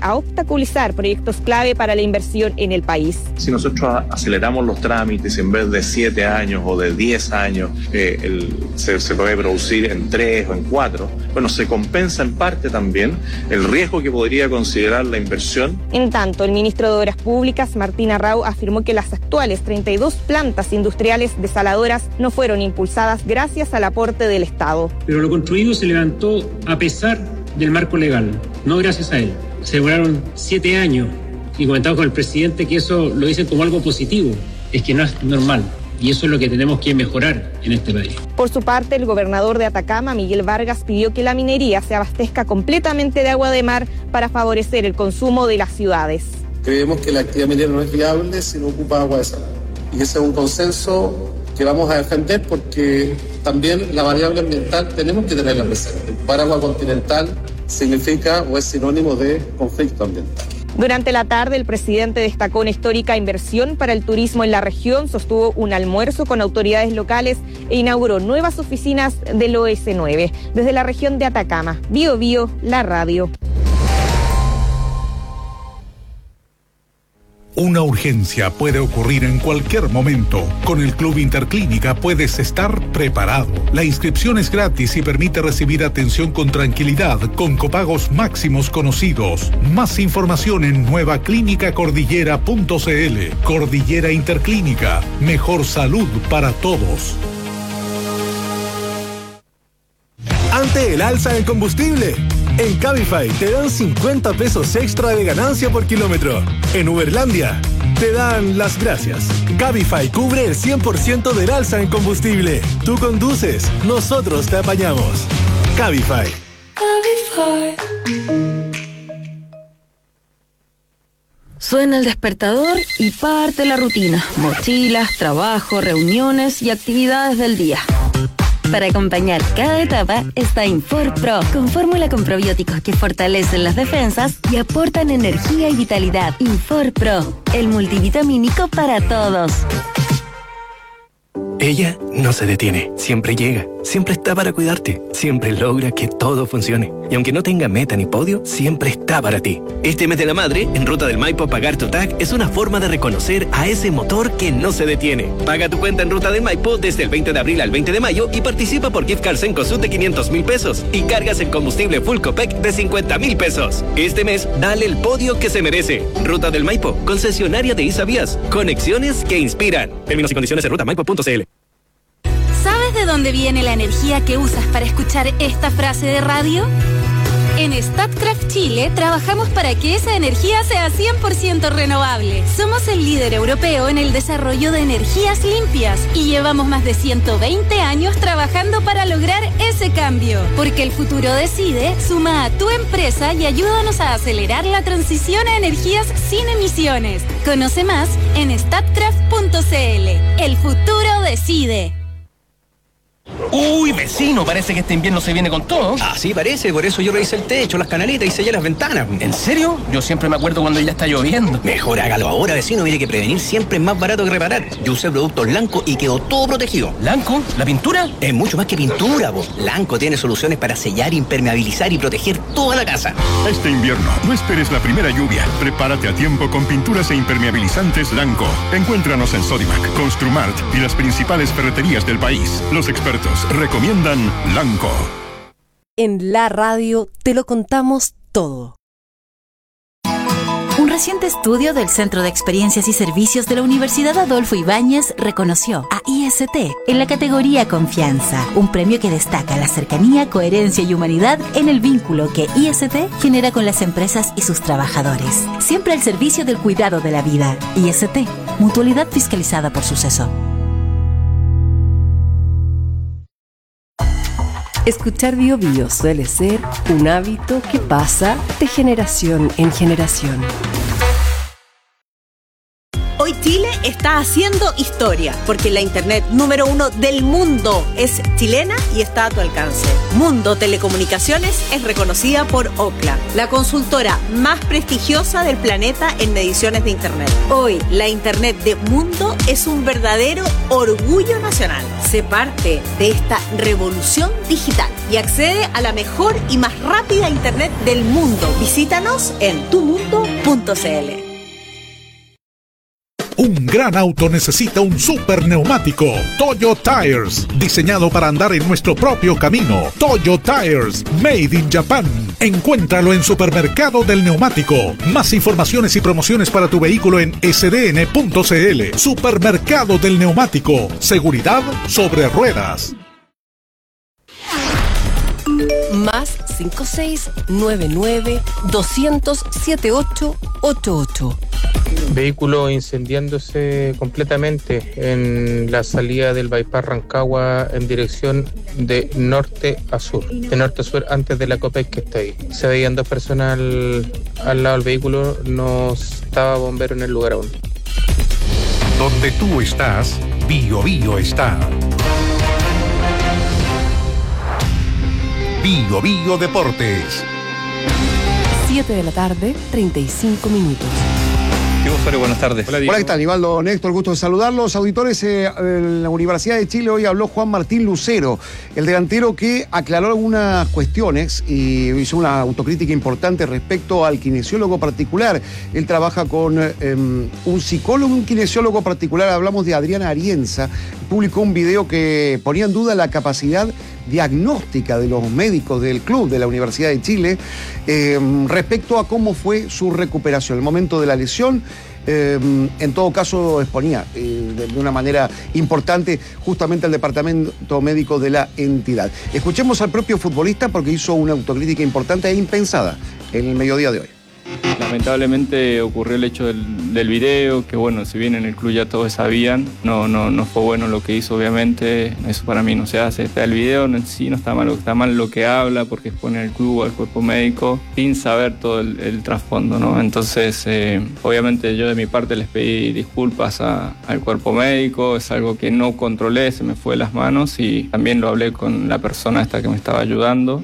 a obstaculizar proyectos clave para la inversión en el país. Si nosotros aceleramos los trámites, en vez de 7 años o de 10 años, se puede producir en 3 o en 4, bueno, se compensa en parte también el riesgo que podría considerar la inversión. En tanto, el ministro de Obras Públicas, Martín Arrau, afirmó que las actuales 32 plantas industriales desaladoras no fueron impulsadas gracias al aporte del Estado. Pero lo construido se levantó a pesar del marco legal, no gracias a él. Se demoraron 7 años y comentamos con el presidente que eso lo dicen como algo positivo. Es que no es normal. Y eso es lo que tenemos que mejorar en este país. Por su parte, el gobernador de Atacama, Miguel Vargas, pidió que la minería se abastezca completamente de agua de mar para favorecer el consumo de las ciudades. Creemos que la actividad minera no es viable si no ocupa agua desalada. Y ese es un consenso que vamos a defender porque también la variable ambiental tenemos que tenerla presente. Ocupar agua continental significa o es sinónimo de conflicto ambiental. Durante la tarde, el presidente destacó una histórica inversión para el turismo en la región, sostuvo un almuerzo con autoridades locales e inauguró nuevas oficinas del OS9. Desde la región de Atacama, Bio Bio, la radio. Una urgencia puede ocurrir en cualquier momento. Con el Club Interclínica puedes estar preparado. La inscripción es gratis y permite recibir atención con tranquilidad, con copagos máximos conocidos. Más información en nuevaclínicacordillera.cl. Cordillera Interclínica. Mejor salud para todos. Ante el alza del combustible, en Cabify te dan 50 pesos extra de ganancia por kilómetro. En Uberlandia te dan las gracias. Cabify cubre el 100% del alza en combustible. Tú conduces, nosotros te apañamos. Cabify. Suena el despertador y parte la rutina. Mochilas, trabajo, reuniones y actividades del día. Para acompañar cada etapa está Infor Pro, con fórmula con probióticos que fortalecen las defensas y aportan energía y vitalidad. Infor Pro, el multivitamínico para todos. Ella no se detiene, siempre llega, siempre está para cuidarte, siempre logra que todo funcione. Y aunque no tenga meta ni podio, siempre está para ti. Este mes de la madre, en Ruta del Maipo, pagar tu TAG es una forma de reconocer a ese motor que no se detiene. Paga tu cuenta en Ruta del Maipo desde el 20 de abril al 20 de mayo y participa por gift cards en Cosud de 500,000 pesos y cargas en combustible Full Copec de 50,000 pesos. Este mes, dale el podio que se merece. Ruta del Maipo, concesionaria de Isavías. Conexiones que inspiran. Términos y condiciones en rutamaipo.cl. ¿Sabes de dónde viene la energía que usas para escuchar esta frase de radio? En Statkraft Chile trabajamos para que esa energía sea 100% renovable. Somos el líder europeo en el desarrollo de energías limpias y llevamos más de 120 años trabajando para lograr ese cambio. Porque el futuro decide, suma a tu empresa y ayúdanos a acelerar la transición a energías sin emisiones. Conoce más en statkraft.cl. El futuro decide. Uy, vecino, parece que este invierno se viene con todo. Así parece, por eso yo revisé el techo, las canaletas y sellé las ventanas. ¿En serio? Yo siempre me acuerdo cuando ya está lloviendo. Mejor hágalo ahora, vecino, mire que prevenir siempre es más barato que reparar. Yo usé productos Lanco y quedó todo protegido. ¿Lanco? ¿La pintura? Es mucho más que pintura, po. Lanco tiene soluciones para sellar, impermeabilizar y proteger toda la casa. Este invierno, no esperes la primera lluvia. Prepárate a tiempo con pinturas e impermeabilizantes Lanco. Encuéntranos en Sodimac, Construmart y las principales ferreterías del país. Los expertos recomiendan Lanco. En la radio te lo contamos todo. Un reciente estudio del Centro de Experiencias y Servicios de la Universidad Adolfo Ibáñez reconoció a IST en la categoría Confianza, un premio que destaca la cercanía, coherencia y humanidad en el vínculo que IST genera con las empresas y sus trabajadores. Siempre al servicio del cuidado de la vida. IST, mutualidad fiscalizada por Suceso. Escuchar Bio Bio suele ser un hábito que pasa de generación en generación. Hoy Chile está haciendo historia, porque la internet número 1 del mundo es chilena y está a tu alcance. Mundo Telecomunicaciones es reconocida por Ookla, la consultora más prestigiosa del planeta en mediciones de internet. Hoy, la internet de Mundo es un verdadero orgullo nacional. Sé parte de esta revolución digital y accede a la mejor y más rápida internet del mundo. Visítanos en tumundo.cl. Un gran auto necesita un super neumático. Toyo Tires, diseñado para andar en nuestro propio camino. Toyo Tires, made in Japan. Encuéntralo en Supermercado del Neumático. Más informaciones y promociones para tu vehículo en sdn.cl. Supermercado del Neumático. Seguridad sobre ruedas. Más 5699-200-7888. Vehículo incendiándose completamente en la salida del bypass Rancagua en dirección de norte a sur, antes de la Copec que está ahí. Se veían 2 personas al lado del vehículo, no estaba bombero en el lugar aún. Donde tú estás, Bio Bio está. Bio Bio Deportes. 7 de la tarde, 35 minutos. Buenas tardes. Hola, ¿qué tal? Nivaldo, Néstor, gusto de saludarlos. Auditores, en la Universidad de Chile hoy habló Juan Martín Lucero, el delantero que aclaró algunas cuestiones y hizo una autocrítica importante respecto al kinesiólogo particular. Él trabaja con un psicólogo, un kinesiólogo particular. Hablamos de Adriana Arienza. Publicó un video que ponía en duda la capacidad diagnóstica de los médicos del club de la Universidad de Chile respecto a cómo fue su recuperación, el momento de la lesión. En todo caso exponía de una manera importante justamente al departamento médico de la entidad. Escuchemos al propio futbolista porque hizo una autocrítica importante e impensada en el mediodía de hoy. Lamentablemente ocurrió el hecho del video, que bueno, si bien en el club ya todos sabían, no fue bueno lo que hizo, obviamente, eso para mí no se hace. Está el video en sí, no está mal lo que habla, porque expone al club, al cuerpo médico, sin saber todo el trasfondo, ¿no? Entonces, obviamente yo de mi parte les pedí disculpas al cuerpo médico, es algo que no controlé, se me fue de las manos y también lo hablé con la persona esta que me estaba ayudando.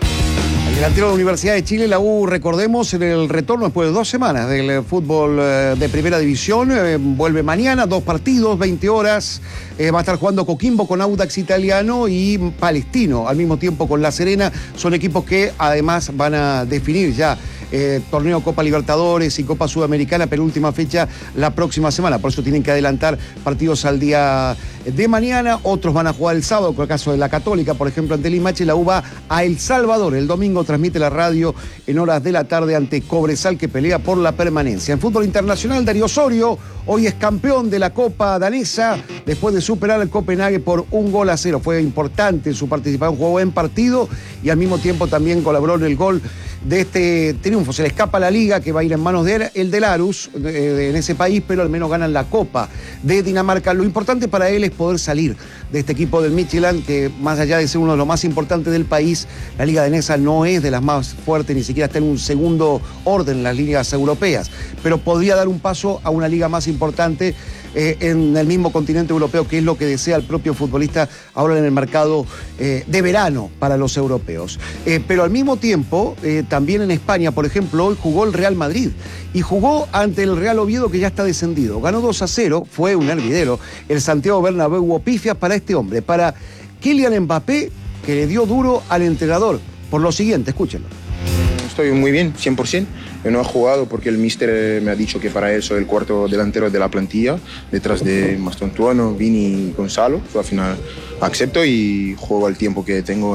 El delantero de la Universidad de Chile, la U, recordemos, en el retorno después de 2 semanas del fútbol de primera división, vuelve mañana, 2 partidos, 20 horas, va a estar jugando Coquimbo con Audax Italiano y Palestino, al mismo tiempo con La Serena. Son equipos que además van a definir ya torneo Copa Libertadores y Copa Sudamericana, penúltima fecha la próxima semana, por eso tienen que adelantar partidos al día de mañana. Otros van a jugar el sábado, con el caso de la Católica, por ejemplo, ante Limache. La U va a El Salvador. El domingo transmite la radio en horas de la tarde ante Cobresal, que pelea por la permanencia. En fútbol internacional, Darío Osorio hoy es campeón de la Copa danesa después de superar al Copenhague por 1-0. Fue importante su participación, jugó en partido y al mismo tiempo también colaboró en el gol de este triunfo. Se le escapa la liga, que va a ir en manos de el de Larus en ese país, pero al menos ganan la Copa de Dinamarca. Lo importante para él es poder salir de este equipo del Midtjylland, que más allá de ser uno de los más importantes del país, la liga danesa no es de las más fuertes, ni siquiera está en un segundo orden en las ligas europeas, pero podría dar un paso a una liga más importante en el mismo continente europeo, que es lo que desea el propio futbolista ahora en el mercado de verano para los europeos. Pero al mismo tiempo, también en España, por ejemplo, hoy jugó el Real Madrid y jugó ante el Real Oviedo, que ya está descendido. Ganó 2-0, fue un hervidero. El Santiago Bernabéu hubo pifias para este hombre, para Kylian Mbappé, que le dio duro al entrenador. Por lo siguiente, escúchenlo. Estoy muy bien, 100%. Yo no he jugado porque el míster me ha dicho que para él soy el cuarto delantero de la plantilla, detrás de Mastontuano, Vini y Gonzalo. Al final acepto y juego al tiempo que tengo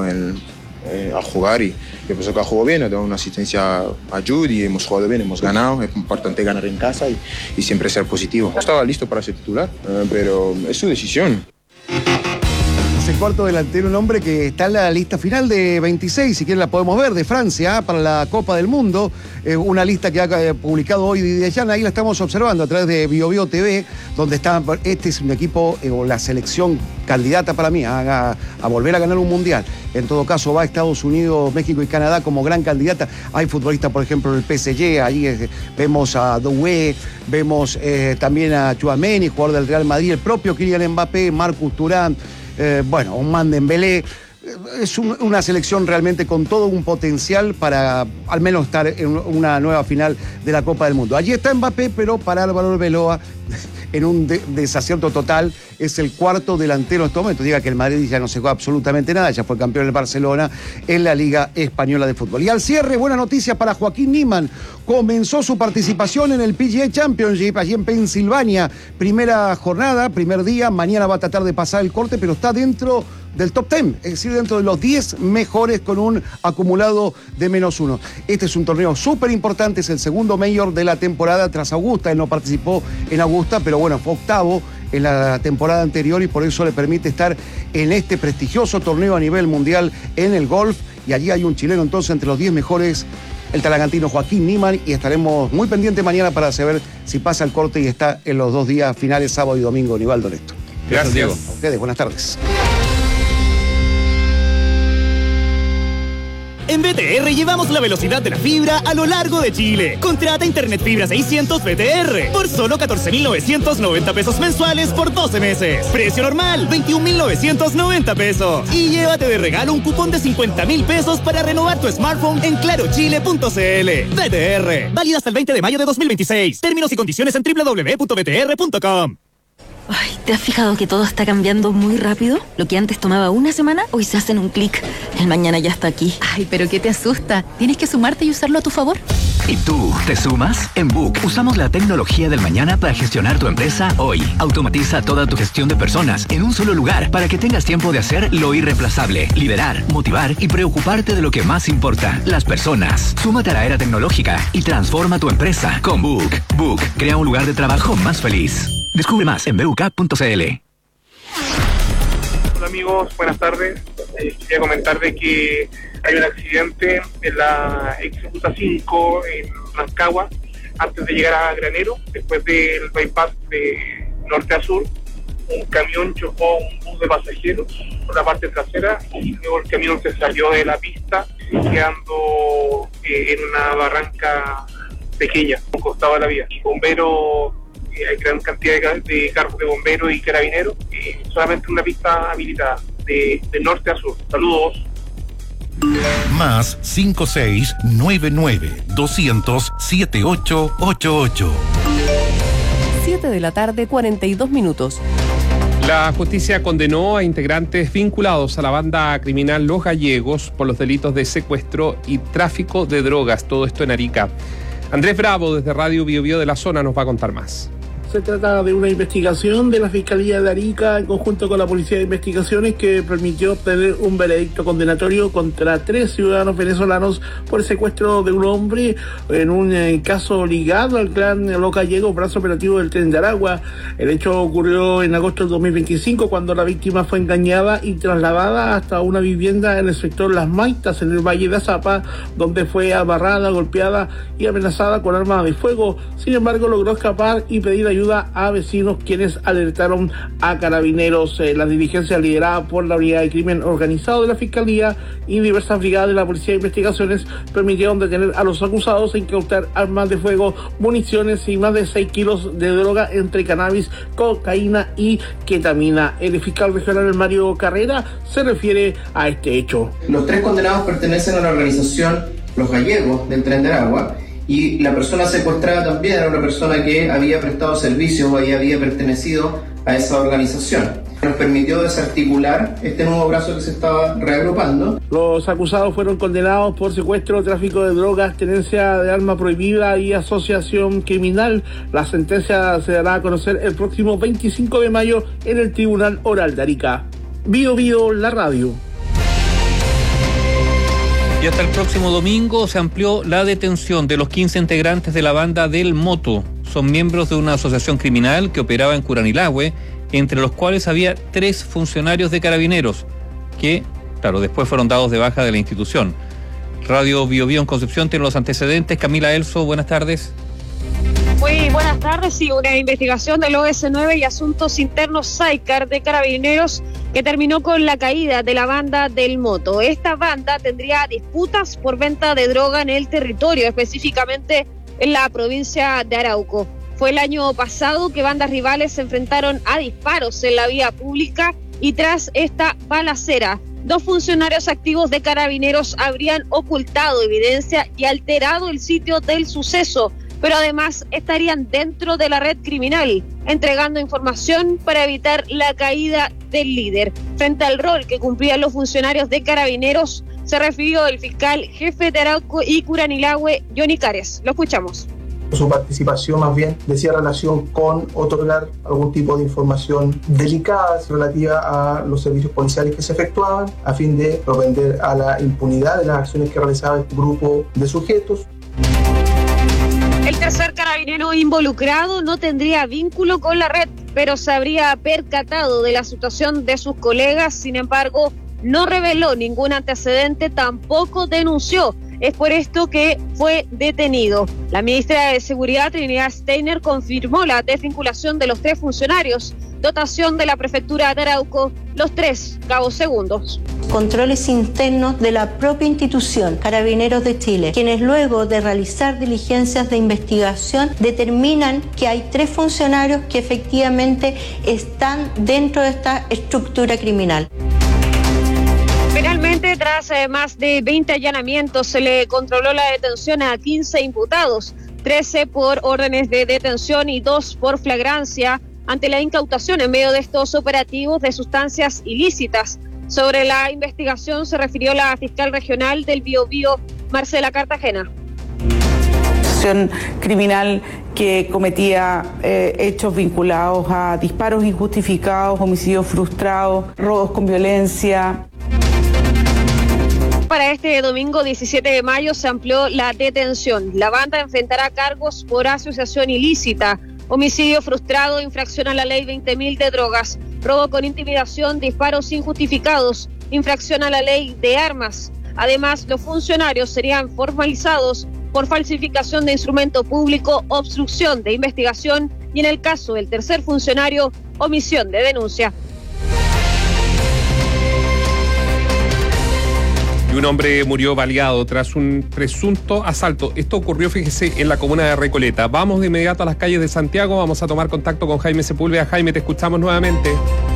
a jugar y yo pienso que ha jugado bien, ha dado una asistencia a Jude y hemos jugado bien, hemos ganado. Es importante ganar en casa y siempre ser positivo. No estaba listo para ser titular, pero es su decisión. El cuarto delantero, un hombre que está en la lista final de 26, si quieren la podemos ver, de Francia, para la Copa del Mundo, una lista que ha publicado hoy Didier Deschamps. Ahí la estamos observando a través de Bio Bio TV, donde está, este es un equipo, o la selección candidata para mí a volver a ganar un mundial. En todo caso va a Estados Unidos, México y Canadá como gran candidata. Hay futbolistas, por ejemplo, del PSG, allí vemos a Doué, vemos también a Tchouaméni, jugador del Real Madrid, el propio Kylian Mbappé, Marcus Thuram, Ousmane Dembélé. es una selección realmente con todo un potencial para al menos estar en una nueva final de la Copa del Mundo. Allí está Mbappé, pero para Álvaro Arbeloa, en un desacierto total, es el cuarto delantero en este momento. Diga que el Madrid ya no se juega absolutamente nada, ya fue campeón del Barcelona en la Liga Española de Fútbol. Y al cierre, buenas noticias para Joaquín Niemann. Comenzó su participación en el PGA Championship allí en Pensilvania. Primera jornada, primer día, mañana va a tratar de pasar el corte, pero está dentro del top 10, es decir, dentro de los 10 mejores con un acumulado de -1. Este es un torneo súper importante, es el segundo mayor de la temporada tras Augusta. Él no participó en Augusta, pero bueno, fue octavo en la temporada anterior y por eso le permite estar en este prestigioso torneo a nivel mundial en el golf. Y allí hay un chileno entonces entre los 10 mejores, el talagantino Joaquín Niemann, y estaremos muy pendientes mañana para saber si pasa el corte y está en los 2 días finales, sábado y domingo. Nivaldo Néstor. Gracias, Diego. A ustedes, buenas tardes. En BTR llevamos la velocidad de la fibra a lo largo de Chile. Contrata Internet Fibra 600 BTR por solo 14,990 pesos mensuales por 12 meses. Precio normal, 21,990 pesos. Y llévate de regalo un cupón de 50,000 pesos para renovar tu smartphone en clarochile.cl. BTR, válido hasta el 20 de mayo de 2026. Términos y condiciones en www.btr.com. Ay, ¿te has fijado que todo está cambiando muy rápido? Lo que antes tomaba una semana, hoy se hace en un clic. El mañana ya está aquí. Ay, pero ¿qué te asusta? Tienes que sumarte y usarlo a tu favor. ¿Y tú, te sumas? En Book usamos la tecnología del mañana para gestionar tu empresa hoy. Automatiza toda tu gestión de personas en un solo lugar para que tengas tiempo de hacer lo irreemplazable, liderar, motivar y preocuparte de lo que más importa, las personas. Súmate a la era tecnológica y transforma tu empresa con Book. Book crea un lugar de trabajo más feliz. Descubre más en BUK.cl. Hola amigos, buenas tardes. Quería comentar de que hay un accidente en la ex Ruta 5 en Rancagua antes de llegar a Granero, después del bypass de norte a sur. Un camión chocó un bus de pasajeros por la parte trasera y luego el camión se salió de la pista quedando en una barranca pequeña, a un costado de la vía. Y bomberos, hay gran cantidad de carros de bomberos y carabineros, solamente una pista habilitada de norte a sur. Saludos. Más 5699-200-7888. 7 de la tarde, 42 minutos. La justicia condenó a integrantes vinculados a la banda criminal Los Gallegos por los delitos de secuestro y tráfico de drogas. Todo esto en Arica. Andrés Bravo, desde Radio Bio Bio de la zona, nos va a contar más. Se trata de una investigación de la Fiscalía de Arica en conjunto con la Policía de Investigaciones que permitió obtener un veredicto condenatorio contra 3 ciudadanos venezolanos por el secuestro de un hombre en un caso ligado al clan Los Gallegos, brazo operativo del Tren de Aragua. El hecho ocurrió en agosto del 2025 cuando la víctima fue engañada y trasladada hasta una vivienda en el sector Las Maitas, en el Valle de Azapa, donde fue amarrada, golpeada y amenazada con arma de fuego. Sin embargo, logró escapar y pedir ayuda a vecinos, quienes alertaron a carabineros. La diligencia liderada por la Unidad de Crimen Organizado de la Fiscalía y diversas brigadas de la Policía de Investigaciones permitieron detener a los acusados e incautar armas de fuego, municiones y más de 6 kilos de droga entre cannabis, cocaína y ketamina. El fiscal regional Mario Carrera se refiere a este hecho. Los 3 condenados pertenecen a la organización Los Gallegos del Tren de Aragua. Y la persona secuestrada también era una persona que había prestado servicios o había pertenecido a esa organización. Nos permitió desarticular este nuevo brazo que se estaba reagrupando. Los acusados fueron condenados por secuestro, tráfico de drogas, tenencia de arma prohibida y asociación criminal. La sentencia se dará a conocer el próximo 25 de mayo en el Tribunal Oral de Arica. Bio Bio, la radio. Y hasta el próximo domingo se amplió la detención de los 15 integrantes de la banda del Moto. Son miembros de una asociación criminal que operaba en Curanilahue, entre los cuales había 3 funcionarios de carabineros, que, claro, después fueron dados de baja de la institución. Radio Bio Bio en Concepción tiene los antecedentes. Camila Elso, buenas tardes. Muy buenas tardes. Sí, una investigación del OS9 y Asuntos Internos SAICAR de Carabineros que terminó con la caída de la banda del Moto. Esta banda tendría disputas por venta de droga en el territorio, específicamente en la provincia de Arauco. Fue el año pasado que bandas rivales se enfrentaron a disparos en la vía pública y tras esta balacera 2 funcionarios activos de Carabineros habrían ocultado evidencia y alterado el sitio del suceso, pero además estarían dentro de la red criminal, entregando información para evitar la caída del líder. Frente al rol que cumplían los funcionarios de Carabineros, se refirió el fiscal jefe de Arauco y Curanilahue, Johnny Cares. Lo escuchamos. Su participación más bien decía relación con otorgar algún tipo de información delicada relativa a los servicios policiales que se efectuaban a fin de propender a la impunidad de las acciones que realizaba este grupo de sujetos. El tercer carabinero involucrado no tendría vínculo con la red, pero se habría percatado de la situación de sus colegas. Sin embargo, no reveló ningún antecedente, tampoco denunció. Es por esto que fue detenido. La ministra de Seguridad, Trinidad Steiner, confirmó la desvinculación de los 3 funcionarios. Dotación de la prefectura de Arauco, los 3 cabos segundos. Controles internos de la propia institución, Carabineros de Chile, quienes luego de realizar diligencias de investigación determinan que hay 3 funcionarios que efectivamente están dentro de esta estructura criminal. Finalmente, tras más de 20 allanamientos, se le controló la detención a 15 imputados, 13 por órdenes de detención y 2 por flagrancia, ante la incautación en medio de estos operativos de sustancias ilícitas. Sobre la investigación se refirió la fiscal regional del Biobío, Marcela Cartagena. Criminal que cometía hechos vinculados a disparos injustificados, homicidios frustrados, robos con violencia. Para este domingo 17 de mayo se amplió la detención. La banda enfrentará cargos por asociación ilícita, homicidio frustrado, infracción a la ley 20.000 de drogas, robo con intimidación, disparos injustificados, infracción a la ley de armas. Además, los funcionarios serían formalizados por falsificación de instrumento público, obstrucción de investigación y, en el caso del tercer funcionario, omisión de denuncia. Un hombre murió baleado tras un presunto asalto. Esto ocurrió, fíjese, en la comuna de Recoleta. Vamos de inmediato a las calles de Santiago. Vamos a tomar contacto con Jaime Sepúlveda. Jaime, te escuchamos nuevamente.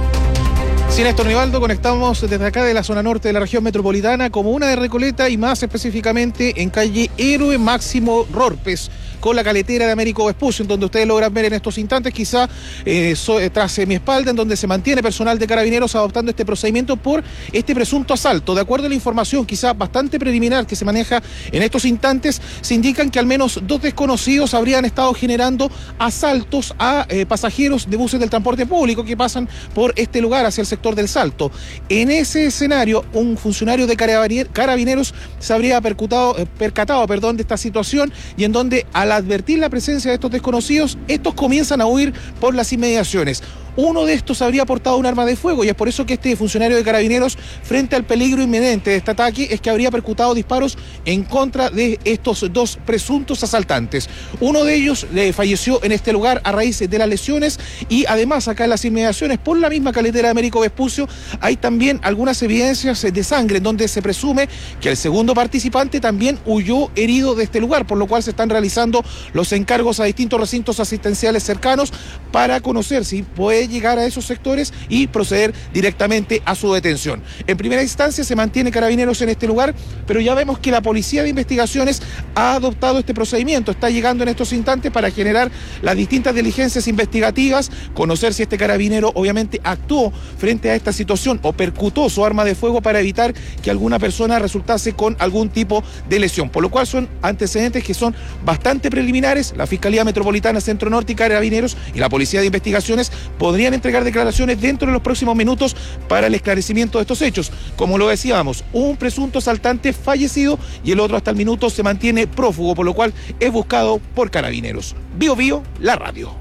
Sí, Néstor Nivaldo, conectamos desde acá de la zona norte de la región metropolitana, comuna de Recoleta y más específicamente en calle Héroe Máximo Rorpes, con la caletera de Américo Vespucio, en donde ustedes logran ver en estos instantes, quizá tras mi espalda, en donde se mantiene personal de Carabineros adoptando este procedimiento por este presunto asalto. De acuerdo a la información, quizá bastante preliminar que se maneja en estos instantes, se indican que al menos 2 desconocidos habrían estado generando asaltos a pasajeros de buses del transporte público que pasan por este lugar hacia el sector del Salto. En ese escenario, un funcionario de Carabineros se habría percatado de esta situación, y en donde al advertir la presencia de estos desconocidos, estos comienzan a huir por las inmediaciones. Uno de estos habría portado un arma de fuego, y es por eso que este funcionario de Carabineros, frente al peligro inminente de este ataque, es que habría percutado disparos en contra de estos 2 presuntos asaltantes. Uno de ellos falleció en este lugar a raíz de las lesiones, y además acá en las inmediaciones, por la misma caletera de Américo Vespucio, hay también algunas evidencias de sangre, en donde se presume que el segundo participante también huyó herido de este lugar, por lo cual se están realizando los encargos a distintos recintos asistenciales cercanos para conocer si puede llegar a esos sectores y proceder directamente a su detención. En primera instancia se mantiene Carabineros en este lugar, pero ya vemos que la Policía de Investigaciones ha adoptado este procedimiento, está llegando en estos instantes para generar las distintas diligencias investigativas, conocer si este carabinero obviamente actuó frente a esta situación o percutó su arma de fuego para evitar que alguna persona resultase con algún tipo de lesión, por lo cual son antecedentes que son bastante preliminares. La Fiscalía Metropolitana Centro Norte y Carabineros y la Policía de Investigaciones podrían entregar declaraciones dentro de los próximos minutos para el esclarecimiento de estos hechos. Como lo decíamos, un presunto asaltante fallecido y el otro hasta el minuto se mantiene prófugo, por lo cual es buscado por Carabineros. Bio Bio, la radio.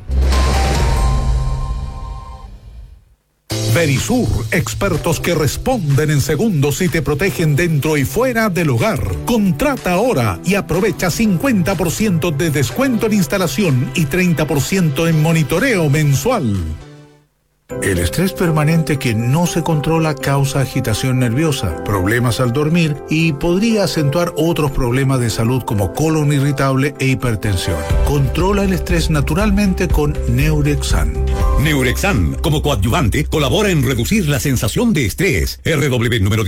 Verisur, expertos que responden en segundos y te protegen dentro y fuera del hogar. Contrata ahora y aprovecha 50% de descuento en instalación y 30% en monitoreo mensual. El estrés permanente que no se controla causa agitación nerviosa, problemas al dormir y podría acentuar otros problemas de salud como colon irritable e hipertensión. Controla el estrés naturalmente con Neurexan. Neurexan, como coadyuvante, colabora en reducir la sensación de estrés. RW número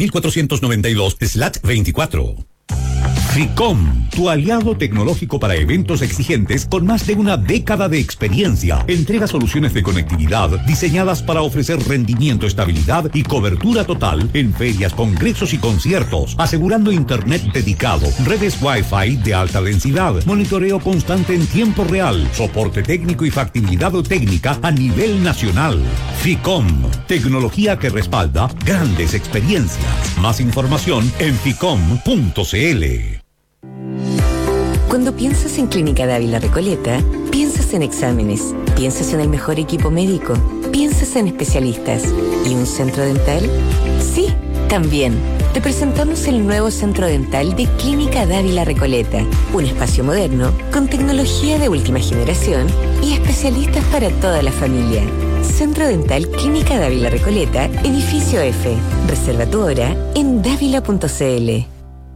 18492/24. FICOM, tu aliado tecnológico para eventos exigentes con más de una década de experiencia. Entrega soluciones de conectividad diseñadas para ofrecer rendimiento, estabilidad y cobertura total en ferias, congresos y conciertos, asegurando internet dedicado, redes Wi-Fi de alta densidad, monitoreo constante en tiempo real, soporte técnico y factibilidad técnica a nivel nacional. FICOM, tecnología que respalda grandes experiencias. Más información en ficom.cl. Cuando piensas en Clínica Dávila Recoleta, piensas en exámenes, piensas en el mejor equipo médico, piensas en especialistas. ¿Y un centro dental? Sí, también. Te presentamos el nuevo centro dental de Clínica Dávila Recoleta, un espacio moderno con tecnología de última generación y especialistas para toda la familia. Centro Dental Clínica Dávila Recoleta, edificio F. Reserva tu hora en davila.cl.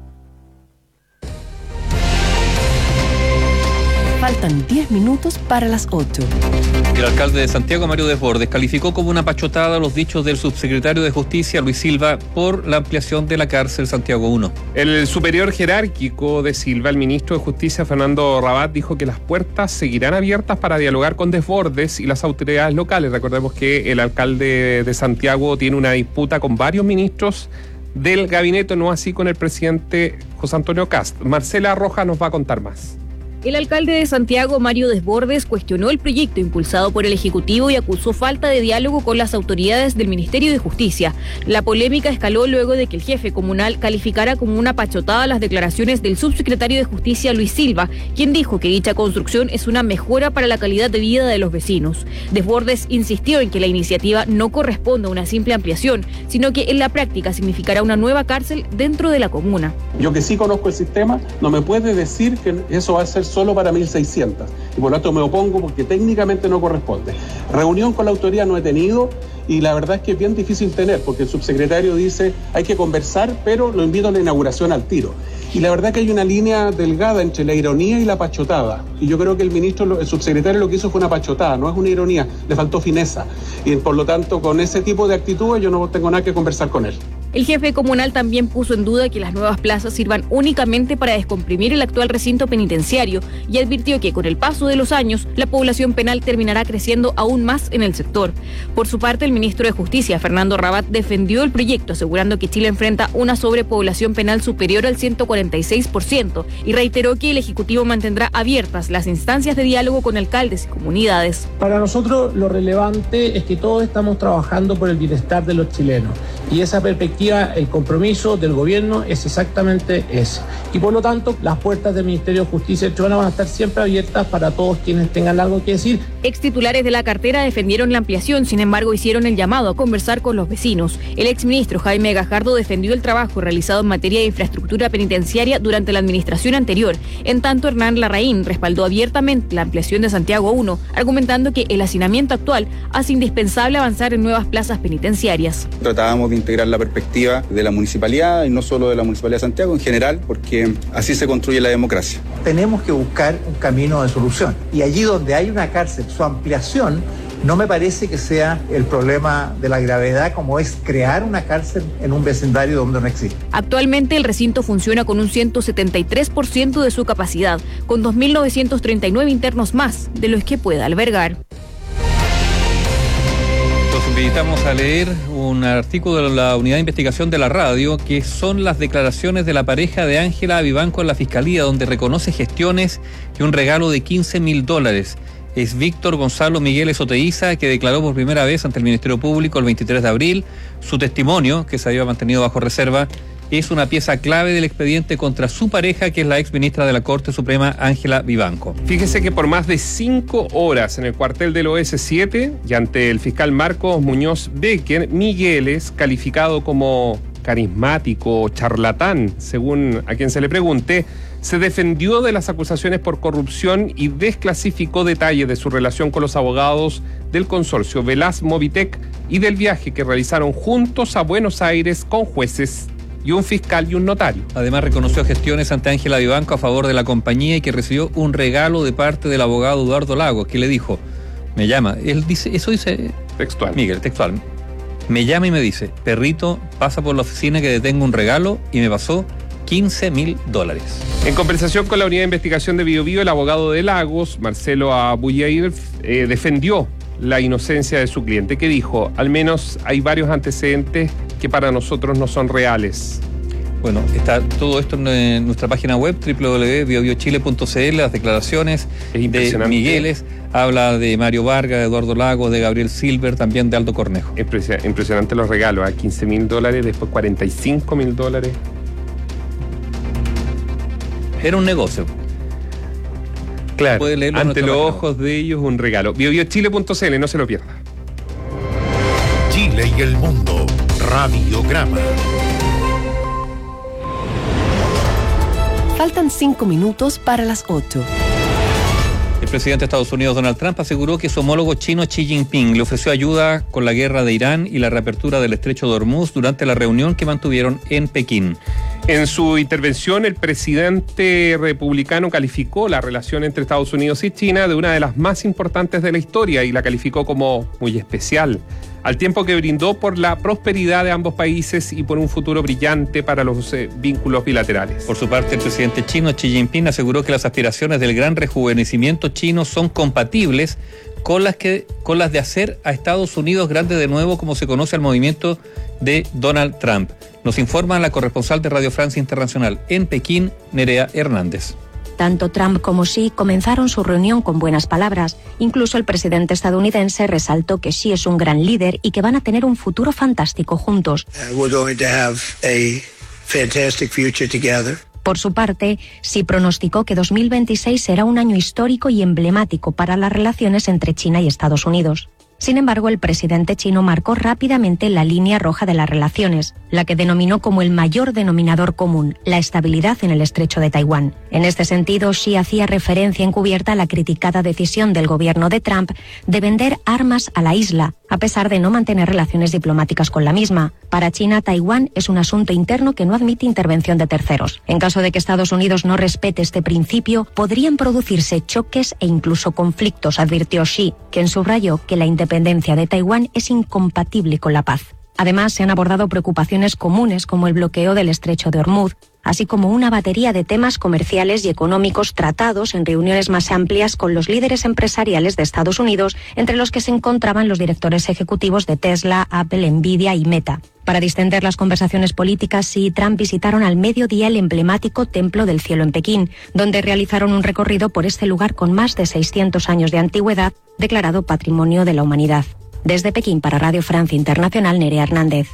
Faltan 10 minutos para las 8. El alcalde de Santiago, Mario Desbordes, calificó como una pachotada los dichos del subsecretario de Justicia, Luis Silva, por la ampliación de la cárcel Santiago 1. El superior jerárquico de Silva, el ministro de Justicia, Fernando Rabat, dijo que las puertas seguirán abiertas para dialogar con Desbordes y las autoridades locales. Recordemos que el alcalde de Santiago tiene una disputa con varios ministros del gabinete, no así con el presidente José Antonio Kast. Marcela Rojas nos va a contar más. El alcalde de Santiago, Mario Desbordes, cuestionó el proyecto impulsado por el Ejecutivo y acusó falta de diálogo con las autoridades del Ministerio de Justicia. La polémica escaló luego de que el jefe comunal calificara como una pachotada las declaraciones del subsecretario de Justicia, Luis Silva, quien dijo que dicha construcción es una mejora para la calidad de vida de los vecinos. Desbordes insistió en que la iniciativa no corresponde a una simple ampliación, sino que en la práctica significará una nueva cárcel dentro de la comuna. Yo que sí conozco el sistema, no me puede decir que eso va a ser solo para 1.600 y por lo tanto me opongo porque técnicamente no corresponde. Reunión con la autoridad no he tenido y la verdad es que es bien difícil tener porque el subsecretario dice hay que conversar, pero lo invito a la inauguración al tiro. Y la verdad que hay una línea delgada entre la ironía y la pachotada. Y yo creo que el subsecretario lo que hizo fue una pachotada, no es una ironía, le faltó fineza. Y por lo tanto, con ese tipo de actitudes yo no tengo nada que conversar con él. El jefe comunal también puso en duda que las nuevas plazas sirvan únicamente para descomprimir el actual recinto penitenciario y advirtió que con el paso de los años la población penal terminará creciendo aún más en el sector. Por su parte, el ministro de Justicia, Fernando Rabat, defendió el proyecto asegurando que Chile enfrenta una sobrepoblación penal superior al 146% y reiteró que el Ejecutivo mantendrá abiertas las instancias de diálogo con alcaldes y comunidades. Para nosotros lo relevante es que todos estamos trabajando por el bienestar de los chilenos y esa perspectiva, el compromiso del gobierno es exactamente ese. Y por lo tanto, las puertas del Ministerio de Justicia van a estar siempre abiertas para todos quienes tengan algo que decir. Extitulares de la cartera defendieron la ampliación, sin embargo hicieron el llamado a conversar con los vecinos. El exministro Jaime Gajardo defendió el trabajo realizado en materia de infraestructura penitenciaria durante la administración anterior. En tanto, Hernán Larraín respaldó abiertamente la ampliación de Santiago 1, argumentando que el hacinamiento actual hace indispensable avanzar en nuevas plazas penitenciarias. Tratábamos de integrar la perspectiva de la municipalidad y no solo de la Municipalidad de Santiago en general, porque así se construye la democracia. Tenemos que buscar un camino de solución y allí donde hay una cárcel, su ampliación no me parece que sea el problema de la gravedad como es crear una cárcel en un vecindario donde no existe. Actualmente el recinto funciona con un 173% de su capacidad, con 2.939 internos más de los que pueda albergar. Los invitamos a leer un artículo de la Unidad de Investigación de la Radio, que son las declaraciones de la pareja de Ángela Vivanco en la Fiscalía, donde reconoce gestiones y un regalo de $15.000. Es Víctor Gonzalo Miguel Ezoteiza, que declaró por primera vez ante el Ministerio Público el 23 de abril. Su testimonio, que se había mantenido bajo reserva, es una pieza clave del expediente contra su pareja, que es la exministra de la Corte Suprema, Ángela Vivanco. Fíjese que por más de 5 horas en el cuartel del OS7 y ante el fiscal Marcos Muñoz Becker, Miguel es calificado como carismático, charlatán, según a quien se le pregunte, se defendió de las acusaciones por corrupción y desclasificó detalles de su relación con los abogados del consorcio Velaz Movitec y del viaje que realizaron juntos a Buenos Aires con jueces y un fiscal y un notario. Además reconoció gestiones ante Ángela Vivanco a favor de la compañía y que recibió un regalo de parte del abogado Eduardo Lagos, que le dijo, me llama, él dice, eso dice textual, Miguel, textual, me llama y me dice, perrito, pasa por la oficina que te tengo un regalo, y me pasó $15.000. En conversación con la Unidad de Investigación de Bío Bío, el abogado de Lagos, Marcelo Abuyeir, defendió la inocencia de su cliente, que dijo, al menos hay varios antecedentes que para nosotros no son reales. Bueno, está todo esto en nuestra página web, www.biobiochile.cl, las declaraciones de Migueles, habla de Mario Vargas, de Eduardo Lagos, de Gabriel Silver, también de Aldo Cornejo. Impresionante los regalos, $15.000, después $45.000. Era un negocio. Claro, ante los ojos de ellos un regalo. biobiochile.cl, no se lo pierda. Chile y el mundo, Radiograma. Faltan 5 minutos para las 8. El presidente de Estados Unidos, Donald Trump, aseguró que su homólogo chino Xi Jinping le ofreció ayuda con la guerra de Irán y la reapertura del estrecho de Hormuz durante la reunión que mantuvieron en Pekín. En su intervención, el presidente republicano calificó la relación entre Estados Unidos y China de una de las más importantes de la historia y la calificó como muy especial, al tiempo que brindó por la prosperidad de ambos países y por un futuro brillante para los vínculos bilaterales. Por su parte, el presidente chino Xi Jinping aseguró que las aspiraciones del gran rejuvenecimiento chino son compatibles con las de hacer a Estados Unidos grande de nuevo, como se conoce al movimiento de Donald Trump. Nos informa la corresponsal de Radio Francia Internacional en Pekín, Nerea Hernández. Tanto Trump como Xi comenzaron su reunión con buenas palabras. Incluso el presidente estadounidense resaltó que Xi es un gran líder y que van a tener un futuro fantástico juntos. Por su parte, Xi pronosticó que 2026 será un año histórico y emblemático para las relaciones entre China y Estados Unidos. Sin embargo, el presidente chino marcó rápidamente la línea roja de las relaciones, la que denominó como el mayor denominador común, la estabilidad en el estrecho de Taiwán. En este sentido, Xi hacía referencia encubierta a la criticada decisión del gobierno de Trump de vender armas a la isla, a pesar de no mantener relaciones diplomáticas con la misma. Para China, Taiwán es un asunto interno que no admite intervención de terceros. En caso de que Estados Unidos no respete este principio, podrían producirse choques e incluso conflictos, advirtió Xi, quien subrayó que la independencia de Taiwán es incompatible con la paz. Además, se han abordado preocupaciones comunes como el bloqueo del estrecho de Hormuz, así como una batería de temas comerciales y económicos tratados en reuniones más amplias con los líderes empresariales de Estados Unidos, entre los que se encontraban los directores ejecutivos de Tesla, Apple, Nvidia y Meta. Para distender las conversaciones políticas, Xi y Trump visitaron al mediodía el emblemático Templo del Cielo en Pekín, donde realizaron un recorrido por este lugar con más de 600 años de antigüedad, declarado Patrimonio de la Humanidad. Desde Pekín para Radio Francia Internacional, Nerea Hernández.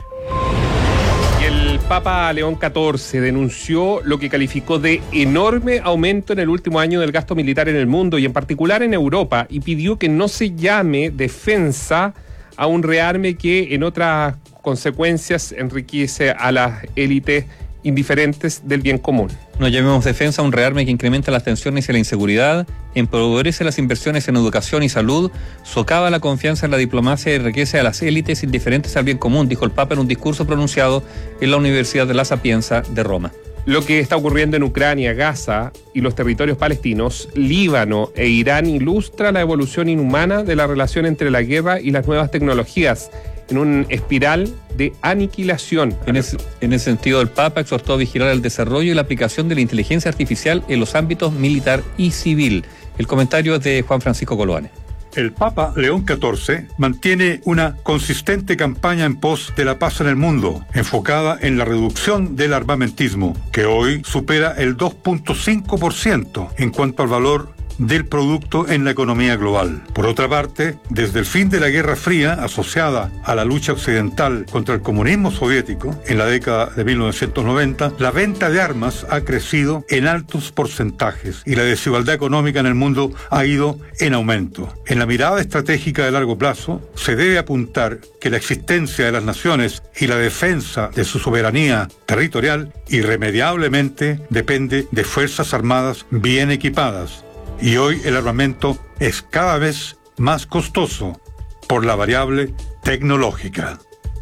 El Papa León XIV denunció lo que calificó de enorme aumento en el último año del gasto militar en el mundo y en particular en Europa, y pidió que no se llame defensa a un rearme que en otras consecuencias enriquece a las élites indiferentes del bien común. No llamemos defensa a un rearme que incrementa las tensiones y la inseguridad, empobrece las inversiones en educación y salud, socava la confianza en la diplomacia y enriquece a las élites indiferentes al bien común, dijo el Papa en un discurso pronunciado en la Universidad de la Sapienza de Roma. Lo que está ocurriendo en Ucrania, Gaza y los territorios palestinos, Líbano e Irán ilustra la evolución inhumana de la relación entre la guerra y las nuevas tecnologías, en un espiral de aniquilación. En ese sentido, el Papa exhortó a vigilar el desarrollo y la aplicación de la inteligencia artificial en los ámbitos militar y civil. El comentario es de Juan Francisco Coloane. El Papa León XIV mantiene una consistente campaña en pos de la paz en el mundo, enfocada en la reducción del armamentismo, que hoy supera el 2.5% en cuanto al valor del producto en la economía global. Por otra parte, desde el fin de la Guerra Fría, asociada a la lucha occidental contra el comunismo soviético en la década de 1990, la venta de armas ha crecido en altos porcentajes y la desigualdad económica en el mundo ha ido en aumento. En la mirada estratégica de largo plazo, se debe apuntar que la existencia de las naciones y la defensa de su soberanía territorial irremediablemente depende de fuerzas armadas bien equipadas. Y hoy el armamento es cada vez más costoso por la variable tecnológica.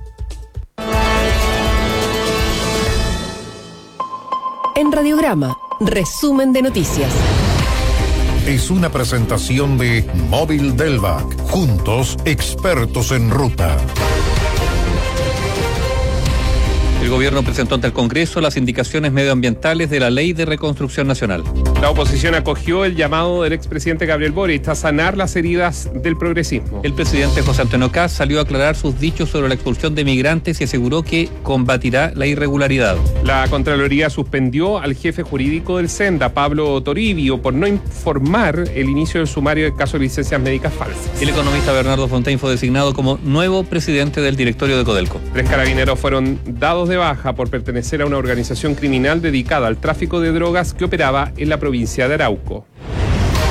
En Radiograma, resumen de noticias. Es una presentación de Móvil Delvac. Juntos, expertos en ruta. El gobierno presentó ante el Congreso las indicaciones medioambientales de la Ley de Reconstrucción Nacional. La oposición acogió el llamado del expresidente Gabriel Boric a sanar las heridas del progresismo. El presidente José Antonio Kast salió a aclarar sus dichos sobre la expulsión de migrantes y aseguró que combatirá la irregularidad. La Contraloría suspendió al jefe jurídico del Senda, Pablo Toribio, por no informar el inicio del sumario del caso de licencias médicas falsas. El economista Bernardo Fontaine fue designado como nuevo presidente del directorio de Codelco. 3 carabineros fueron dados de baja por pertenecer a una organización criminal dedicada al tráfico de drogas que operaba en la provincia de Arauco.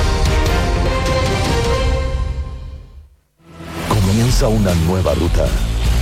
Comienza una nueva ruta.